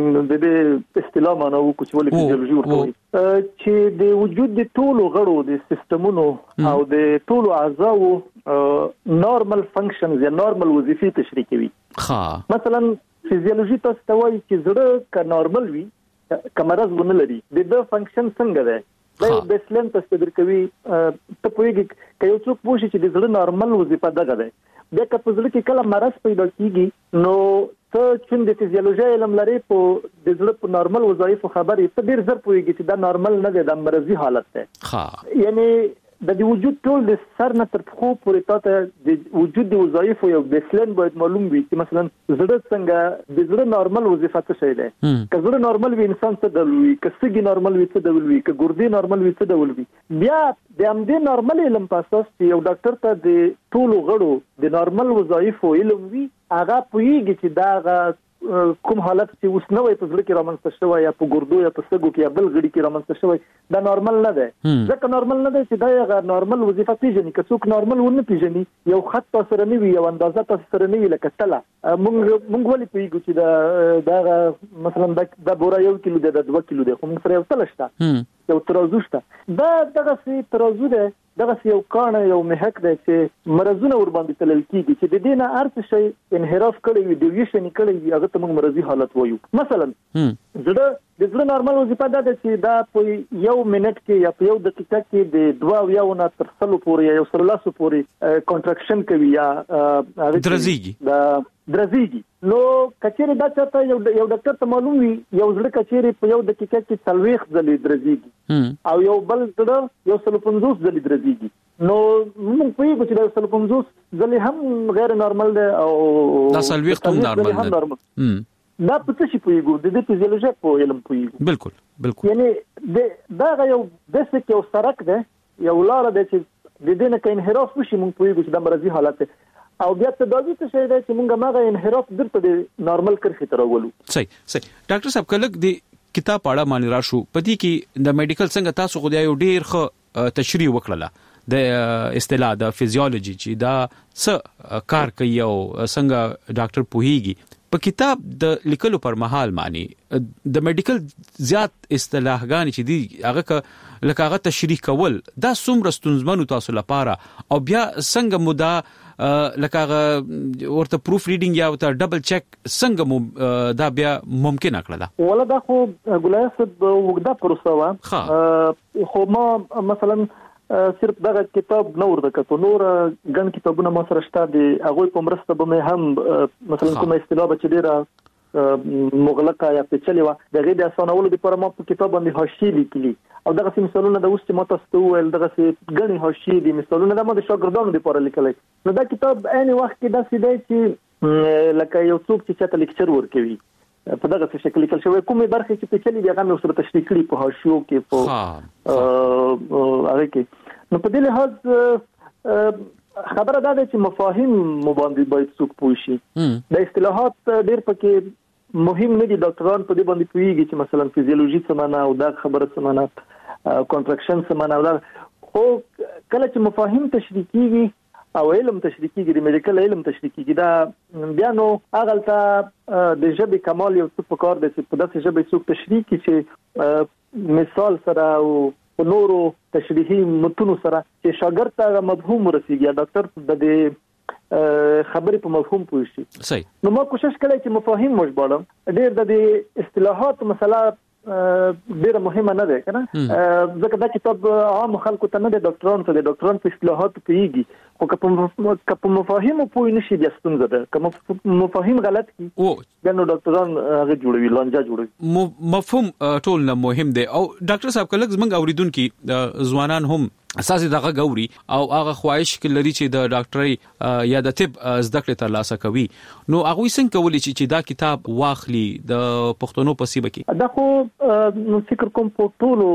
دې اصطلاح معنا وکړو چې ولې فزیولوژي ورته چې د وجود د ټولو غړو د سیستمونو او د ټولو اعضاو نورمال فنکشنز یا نورمال وظیفې تشریح کوي. ها مثلا فزیولوژي تاسو ته وایي چې زړه کا نورمال وي کمرز ونه لري د دې فنکشن څنګه ده دا بیسلاین تاسو درکوي ته پوهیږئ چې یو څوک پوښي چې د زړه نورمال وظیفه دغه ده بیا که په زړه کې کله مرض پیدا کیږي نو ته چې د فزیولوژي علم لري په د زړه په نارمل وظایفو خبرې ته ډیر زر پوهیږي چې دا نارمل نه دی، دا مرضی حالت دی. ها یعنی د دې وجود ټول د سر نه تر پښو پورې تاسو د وجود د وظایفو یو بیسلاین باید معلوم وي چې مثلا زړه څنګه د زړه نارمل وظیفه څه شي ده. که زړه نارمل وي انسان څه ډول وي، که سږي نارمل وي څه ډول وي، که ګردې نارمل وي څه ډول وي. بیا د همدې نارمل علم په اساس چې یو ډاکټر ته د ټولو غړو د نارمل وظایفو علم وي، هغه پوهیږي چې دا کوم حالت چې اوس نوې په ځل کې رامنځته شوی یا په ګردو یا په سږو کې یا بل غړي کې رامنځته شوی دا نارمل نه ده. ځکه نارمل نه ده چې دا یو نارمل وظیفه پیژني. که څوک نارمل ونه پیژني، یو خط تاسو سره نه وي، یو اندازه تاسو سره نه وي، لکه تله مونږ مونږ ولې پیږو چې دا دا مثلا دا بورا یو کیلو ده، د دوه کیلو ده، خو موږ سره یو تله شته، یو ترازو شته. دا دغه سي ترازو ده، دغه یو کانه یو محک دی چې مرزونه ور باندې تلل کیږي چې د دې نه ارڅ شي انحراف کړي وي، ډیویشن کړي وي، هغه ته موږ مرضی حالت وایو. مثلا زړه د زړه نارمل وظیفه ده چې دا په یو منټ کې یا په یو دقیقه کې د دوه یا نه تر څلو پورې یو سرلاسو پورې کنټراکشن کوي یا درزيږي دا درزيږي. نو کچېره دا چاته یو یو ډاکټر ته معلوم وي یو زړه کچېره په یو دقیقه کې څلويخ ځلې درزيږي او یو بل زړه یو سل پنځوس ځلې درزيږي. نو موږ په یو چې دا سل پنځوس ځلې هم غیر نارمل ده او دا سلويخ هم نارمل ده. دا په څه شي پويګو د دې فزیولوژي په علم پويګو. بالکل بالکل. یعنی دا یو د څه کې یو سرک ده، یو لار ده چې د دې نه کې انحراف وشي، موږ پويګو چې دا مرضی حالت ده. او بیا تداوی څه شي ده چې موږ ماغه انحراف درته د نارمل کرخي تر ولو. صحیح صحیح. ډاکټر صاحب کله د کتاب اړه مانی راشو پدې کې د میډیکل څنګه تاسو خو یو ډیر ښه تشریح وکړه د اصطلاح د فزیولوژي چې دا څه کار کوي او څنګه ډاکټر پوهیږي. په کتاب د لیکلو پر مهال معنی د میډیکل زیات اصطلاحګان چې دي هغه لکه هغه تشریح کول دا څومره ستونزمن تاسو لپاره، او بیا څنګه مودا لکه هغه ورته پروف ریډینګ یا ورته ډبل چیک څنګه دا بیا ممکن کړل؟ ولدا خو ګولای صد وګدا پروسه وا خو ما مثلا صرف دغه کتاب نور د کتو نور ګڼ کتابونه ما سره شته دي، هغه په مرسته به مې هم مثلا کومه اصطلاح چې ډیره مغلقه یا پیچلې و دغه د اسانولو لپاره ما په کتاب باندې حاشیه لیکلي او دغه مثالونه د اوس چې ما تاسو ته ویل دغه ګڼ حاشیه دي مثالونه د ما د شاګردانو لپاره لیکلي. نو دا کتاب عین وخت کې دا سیده چې لکه یو څوک چې چاته لیکچر ورکوي په دغه څه شکل لیکل شوی، کومه برخه چې په چلی دی هغه مې سره تشریح کړی په حاشیو کې په هغه کې. نو په دې لحاظ خبره ده چې مفاهیم مباندې باید څوک پوه شي. د اصطلاحات ډېر پکې مهم نه دي، ډاکټران په دې باندې پوهیږي چې مثلا فزیولوژي څه معنا او دا خبره څه معنا، کنټراکشن څه معنا، او خو کله چې مفاهیم تشریح کیږي او علم تشریح کیږي، د میډیکل علم تشریح کیږي، دا بیا نو هغه ته د ژبې کمال یو څه په کار دی چې په داسې ژبه څوک تشریح کړي چې مثال سره او نورو تشریحي متونو سره چې شاګرد ته مفهوم ورسیږي، ډاکټر د دې خبرې په مفهوم پوه شي. صحیح. نو ما کوشش کړی چې مفاهیم مجبورم ډېر د دې اصطلاحات مسله ډیره مهمه نه ده کنه، ځکه دا کتاب عام خلکو ته نه دی، ډاکټرانو ته دی، ډاکټران په اصطلاحات پیږي، خو که په مفاهیم پوه نشي بیا ستونزه ده. که مفاهیم غلط کی بیا نو ډاکټران هغه جوړوي لانجه جوړوي. مفهوم ټول نه مهم دی. او ډاکټر صاحب کله زمنګ اوریدونکو ځوانان هم اساسي دغه غوري او هغه خواهش کې لري چې د ډاکټري یا د طب زده کړې تر لاسه کوي، نو هغه څنګه کولی چې دا کتاب واخلي د پښتنو په سیمه کې؟ دا خو فکر کوم په ټولو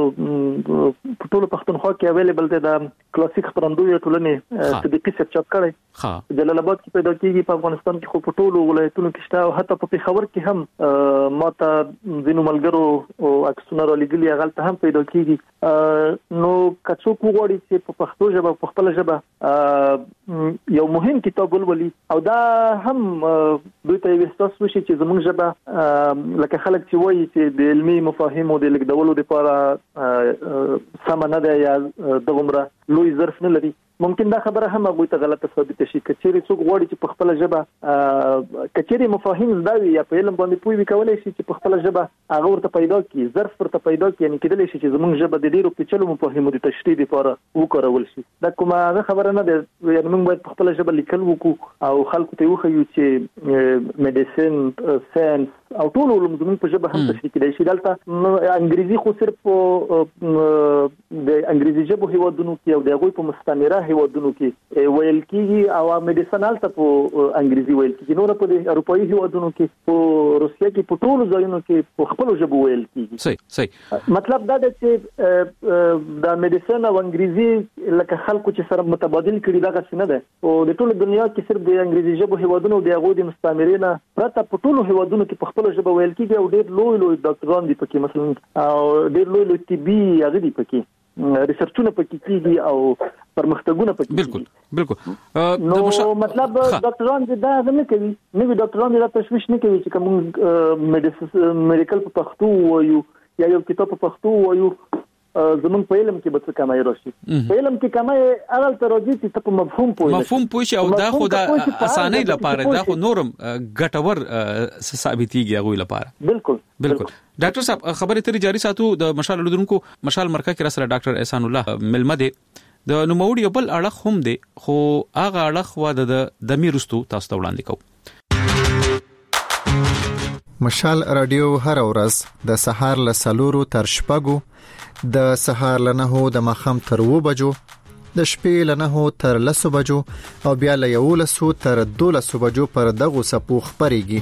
په ټولو پښتونخوا کې اویلیبل دی. د کلاسیک خبرندوی ټولنې صدیقي صاحب چاپ کړی جلال آباد کې پیدا کیږي، په افغانستان کې خو په ټولو ولایتونو کې شته، او حتی په پېښور کې هم ماته ځینو ملګرو او عکسونه را لګلي هغه ته هم پیدا کیږي. نو څوک وغواړي چې په پښتو ژبه په خپل ژبه یو مهم کتاب ولولي او دا هم دوی ته احساس وشي چې زموږ ژبه لکه خلک چې وایي چې د علمي مفاهیمو د لیکدولو لپاره سم نه ده یا دغومره لوی ظرف نه لري، ممکن دا خبره هم هغه ته غلطه ثابت شي کچېری څوک غواړي چې په خپل ژبه کچېری مفاهیم زده وي یا په علم باندې پوي کولای شي چې په خپل ژبه هغه ورته پیدا کړي ظرف ورته پیدا کړي یعنی کېدلی شي چې زموږ ژبه د ډیرو پیچلو مفاهیمو د تشریح لپاره وکارول شي دا کومه هغه خبره نه ده یعنی موږ باید په خپل ژبه لیکل وکړو او خلکو ته وښیو چې میډیسن ساينس او ټول علوم زموږ په ژبه هم تشریح کېدای شي دلته انګریزي خو صرف د انګریزي ژبه هیوادونو کې او د هغوی په مستعمره هیوادونو کې ویل کېږي او میډیسن هلته په انګریزي ویل کېږي نور په د اروپایي هیوادونو کې په روسیه کې په ټولو ځایونو کې په خپل ژبه ویل کېږي صحیح صحیح مطلب دا دی چې د میډیسن او انګریزي لکه خلکو چې سره متبادل کړي دا څه نه ده او د ټولو دنیا کې صرف د انګریزي ژبه هیوادونو د هغوی د مستعمرې نه پرته په ټولو هیوادونو کې په خپل ژبه ویل کېږي او ډېر لوی لوی ډاکټران دي پکې مثلا او ډېر لوی لوی طبي هغه دي پکې ریسرچونه پکې کېږي او پرمختګونه پکې بالکل بالکل نو مشا... مطلب ډاکټران دې دا نه کوي نو ډاکټران دې دا تشویش نه کوي چې کوم میډیکل په پښتو وایو یا یو کتاب په پښتو وایو زمون په علم کې به څه کمای راشي په علم کې کمای اول تر راځي چې په مفهوم پوه مفهوم پوه شي او دا خو د اسانۍ لپاره دا خو نورم ګټور ثابتيږي غوي لپاره بالکل بالکل ډاکټر صاحب خبرې ترې جاری ساتو د مشال لودونکو مشال مرکه کې رسره ډاکټر احسان الله ملمده د نوموړي یو بل اړه هم دی خو هغه اړه و د د میرستو تاسو ته وړاندې کوم مشال رادیو هر ورځ د سهار له سلورو تر شپږو د سهار له نهو د ماښام تر اوو بجو د شپې له نهو تر لسو بجو او بیا له یولسو تر دولسو بجو پر دغو څپو خپرېږي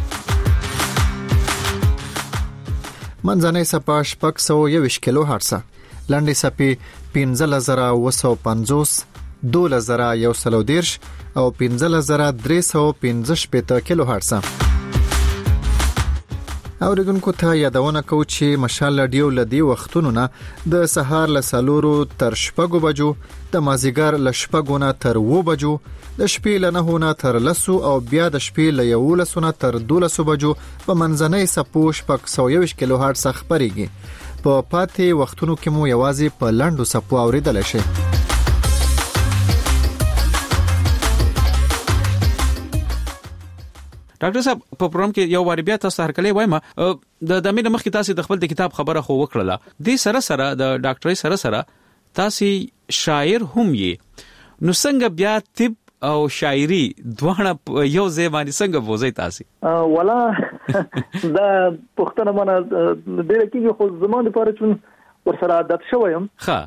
منځنۍ څپه شپږ سوه یوویشت کیلو هرټزه لنډې څپې پنځلس زره اوه سوه پنځوس دولس زره یو سل او دېرش او پنځلس زره درې سوه پنځه شپېته کیلو هرټزه اوریدونکو ته یادونه کوم چې مشال رادیو لدی وختونو نه د سهار له سلورو تر شپږو بجو د مازیګر له شپږو نه تر اوو بجو د شپې له نهو نه تر لسو او بیا د شپې له یولسو نه تر دولسو بجو په منځنۍ څپو شپږ سوه یوویشت کیلو هرټز خپرېږي په پاتې وختونو کې مو یوازې په لنډو څپو اوریدل شي ډاکټر صاحب په پروګرام کې یو واری بیا تاسو هرکلی وایم د د مینه مخکې تاسو د خپل د کتاب خبره خو وکړه د سره سره د ډاکټرۍ سره سره تاسو شاعر هم یې نو څنګه بیا طب او شاعري دواړه یو ځای باندې څنګه وځي تاسو ولا دا پښتنه مانه ډېر کېږي خو زموږ لپاره چې ور سره عادت شوم ښه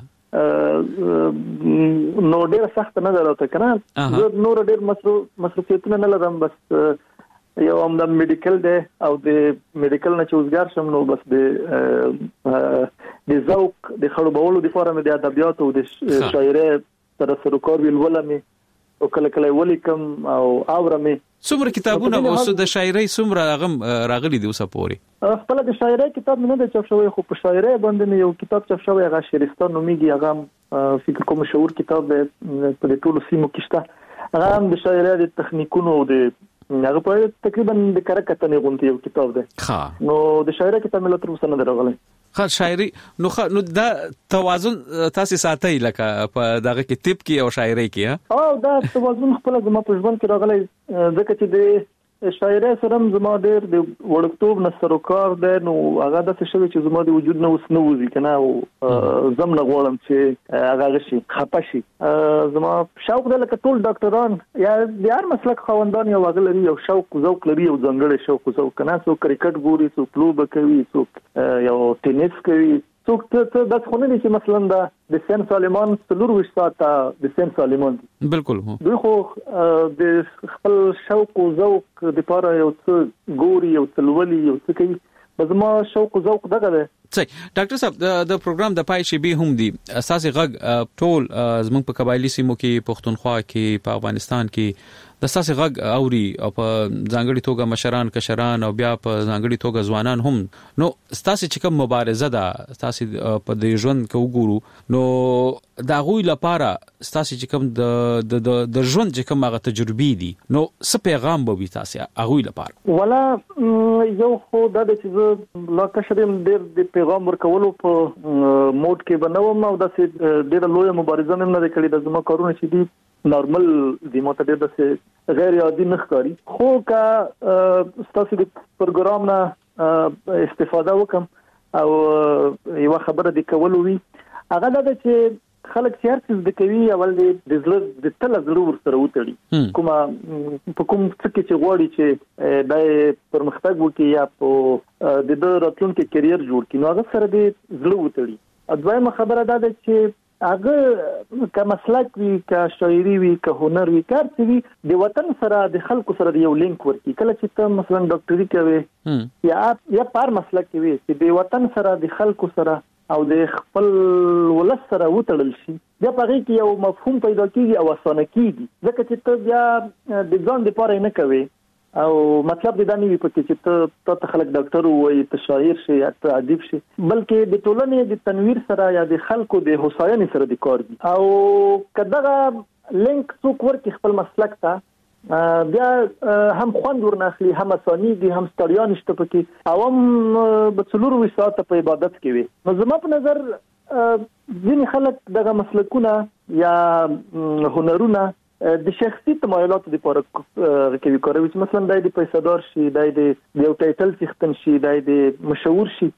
نو ډېر سخت نه راته کنه زه نور ډېر مصروفیتونه نه لرم بس یو هم د میډیکل دی او د میډیکل نه چې وزګار شم نو بس د د ذوق د خړوبولو د فارم د ادبیات او د شاعرۍ سره سروکار ویلولم او کله کله ولیکم او اورم څومره کتابونه اوس د شاعرۍ څومره غم راغلي دي اوسه پوري خپل د شاعرۍ کتاب نه د چاپ شوی خو په شاعرۍ باندې یو کتاب چاپ شوی هغه شیرستان نومیږي هغه فکر کوم مشهور کتاب دی په ټولو سیمو کې شته هغه د شاعرۍ د تخنیکونو او د هغه په تقریبا د کرکټنې غونډې یو کتاب دی ښه نو د شاعرۍ کتاب مل تر اوسه نه درغلی ښه شاعري نو خ نو دا توازن تاسو ساتي لکه په دغه کې طب کې او شاعرۍ کې او دا توازن خپل زما په ژوند کې راغلی ځکه چې د شاعرۍ سره زما ډېر د وړکتوب نه سروکار دی نو هغه د څه شوی چې زما د وجود نه اوس نه وځي کنه او زم نه غواړم چې هغه شي خپه شي زما شوق د لکه ټول ډاکټران یا د هر مسلک خوندان یو غلري یو شوق ذوق لري یو ځانګړی شوق ذوق کنه څو کرکټ ګوري څو لوب کوي څو یو ټینس کوي څوک ته د څونه دي چې مثلا د سن سالمان څلور وشت ساعته د سن سالمان بالکل هو دوی خو د خپل شوق او ذوق د لپاره یو څه ګوري یو څلولي یو څه کوي زما شوق او ذوق دغه دی صحیح ډاکټر صاحب د پروګرام د پای شی به هم دي اساسي غږ ټول زموږ په قبایلی سیمو کې پښتونخوا کې په افغانستان کې د اساسي غږ اوري او په ځانګړي توګه مشران کشران او بیا په ځانګړي توګه ځوانان هم نو ستاسو چې کوم مبارزه ده ستاسو په د ژوند کې وګورو نو دا غوي لپاره ستاسو چې کوم د د د ژوند چې کوم هغه تجربې دي نو څه پیغام به وي تاسو هغه لپاره ولا یو خو دا د چې لا کشرم ډېر د پیغام ورکولو په موډ کې بنوم او د ډېر لوی مبارزه مې نه کړې د زما کارونه چې دي نارمل دي ماته ډېر د غیر عادي نه ښکاري خو کا ستاسو د پروګرام نه استفاده وکم او یو خبره د کولو وی هغه دا چې خلک چې هر څه د کوي اول د زړه د تل زړه ورسره وتړي کومه په کوم څه کې چې غواړي چې د پرمختګ وکړي یا په د د راتلونکي کیریئر جوړ کړي نو هغه سره د زړه وتړي دویمه خبره دا ده چې هغه که مسلک وي که شاعري وي که هنر وي کار څه وي د وطن سره د خلکو سره یو لینک ورکړي کله چې ته مثلا ډاکټري کوي یا یا پر مسلک کوي چې د وطن سره د خلکو سره او د خپل ولس سره وتړل شي بیا په هغه کې یو مفهوم پیدا کیږي او اسانه کیږي ځکه چې ته بیا د ځان لپاره نه کوي او مطلب دا نه وي پکې چې ته ته خلک ډاکټر وای ته شاعر شي یا ته ادیب شي بلکې د ټولنې د تنویر سره یا د خلکو د هوساینې سره د کار دي او کداغه لینک څوک ورکې خپل مسلک ته بیا هم خوند ورناخلي هم اسانيږي هم ستړیا نشته پکې او هم بڅلور وي ساعت په عبادت کې وي نو زما په نظر ځینې خلک دغه مسلکونه یا هنرونه د شخصي تمایلاتو لپاره کوي کوي چې مثلا دای د پیسادار شي دای د یو ټایټل څښتن شي دای د مشهور شي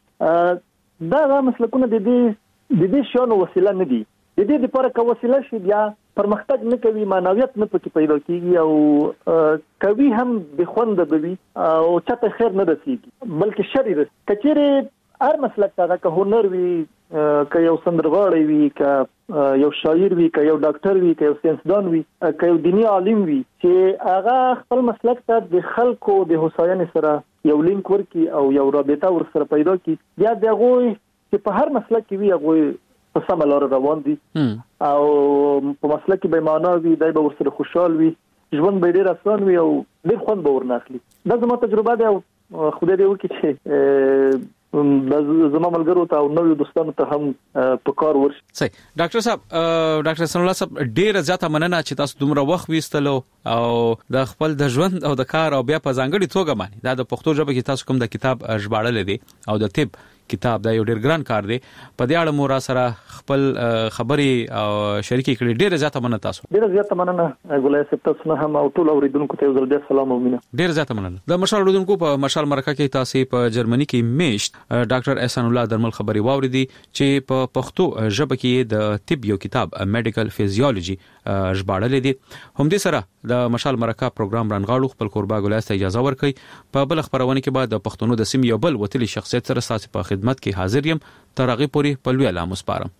دا مسلکونه د دې د دې شانو وسیله نه دي د دې لپاره کوم وسیله شي بیا پرمختګ نه کوي معنویت نه پکې پیدا کیږي او کوي هم د خوند بوي او چاته خیر نه رسیږي بلکې شر رسي کچېره هر مسلک ته که هنر وي که یو سندرغاړی وي که یو شاعر وي که یو ډاکټر وي که یو ساينسدان وي که یو دینی عالم وي چې هغه خپل مسلک ته د خلکو د هوساینې سره یو لینک ورکي او یو رابطه ورسره پیدا کی بیا دغه چې په هر مسلک کې وي هغه په سم لار روان دي او په مسلک کې به معنا وي دای به ورسره خوشحال وي ژوند به ډیر آسان وي او ډیر خوند به ورناخلي دا زما تجربه ده او خدای دې وکړي چې زما ملګرو ته او نوو دوستانو ته هم په کار ورشي صحیح ډاکټر صاحب ډاکټر حسن الله صاحب ډیر زیاته مننه چې تاسو دومره وخت وستلو او د خپل د ژوند او د کار او بیا په ځانګړي توګه باندې دا د پښتو ژبه کې تاسو کوم د کتاب ژباړل دي او د طب کتاب دا یو ډیر ګران کار دی په دې اړه مو را سره خپل خبري او شریکي کړي ډیر زیاته مننه تاسو ډیر زیاته مننه ګولای سپ تاسو نه هم او ټول اوریدونکو ته زړه ډیر سلام او مینه ډیر زیاته مننه د مشال اوریدونکو په مشال مرکه کې تاسو په جرمني کې میشت ډاکټر احسان الله درمل خبري واوریدي چې په پښتو ژبه کې د طب یو کتاب میډیکل فزیولوژي ژباړل دي هم دې سره د مشال مرکه پروګرام رانغاړو خپل قربا ګولای ته اجازه ورکړي په بل خبرونه کې بعد د پښتونو د سیمې یو بل وتلی شخصیت سره ساسي په خدمت کې حاضر یم تر هغه پورې په لوی اعلان مسپارم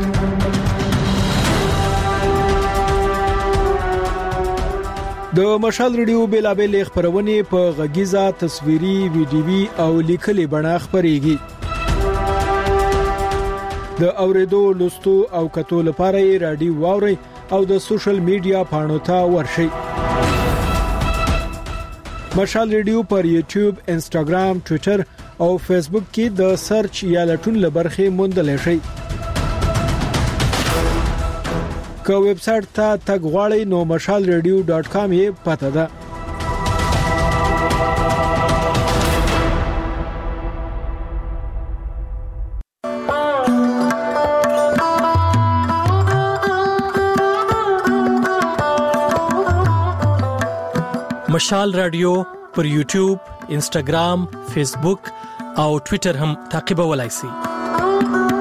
د مشال ریډیو بیلابل خبرونه په غږیزه تصویري ویډیوي او لیکلي بڼه خبريږي د اوریدو لوستو او کتو لپاره رادیو واوري او د سوشل میډیا پاڼو ته ورشي مشال ریډیو پر یوټیوب انسټاګرام ټوئیټر او فیسبوک کې د سرچ یا لټون لبرخه موندل شي که ویب سټ ته تګ غواړئ نو مشال ریډیو ډاټ کام یې پته ده مشال رادیو پر یوټیوب، انسټاګرام، فیسبوک او ټوئیټر هم تعقیبولای شئ.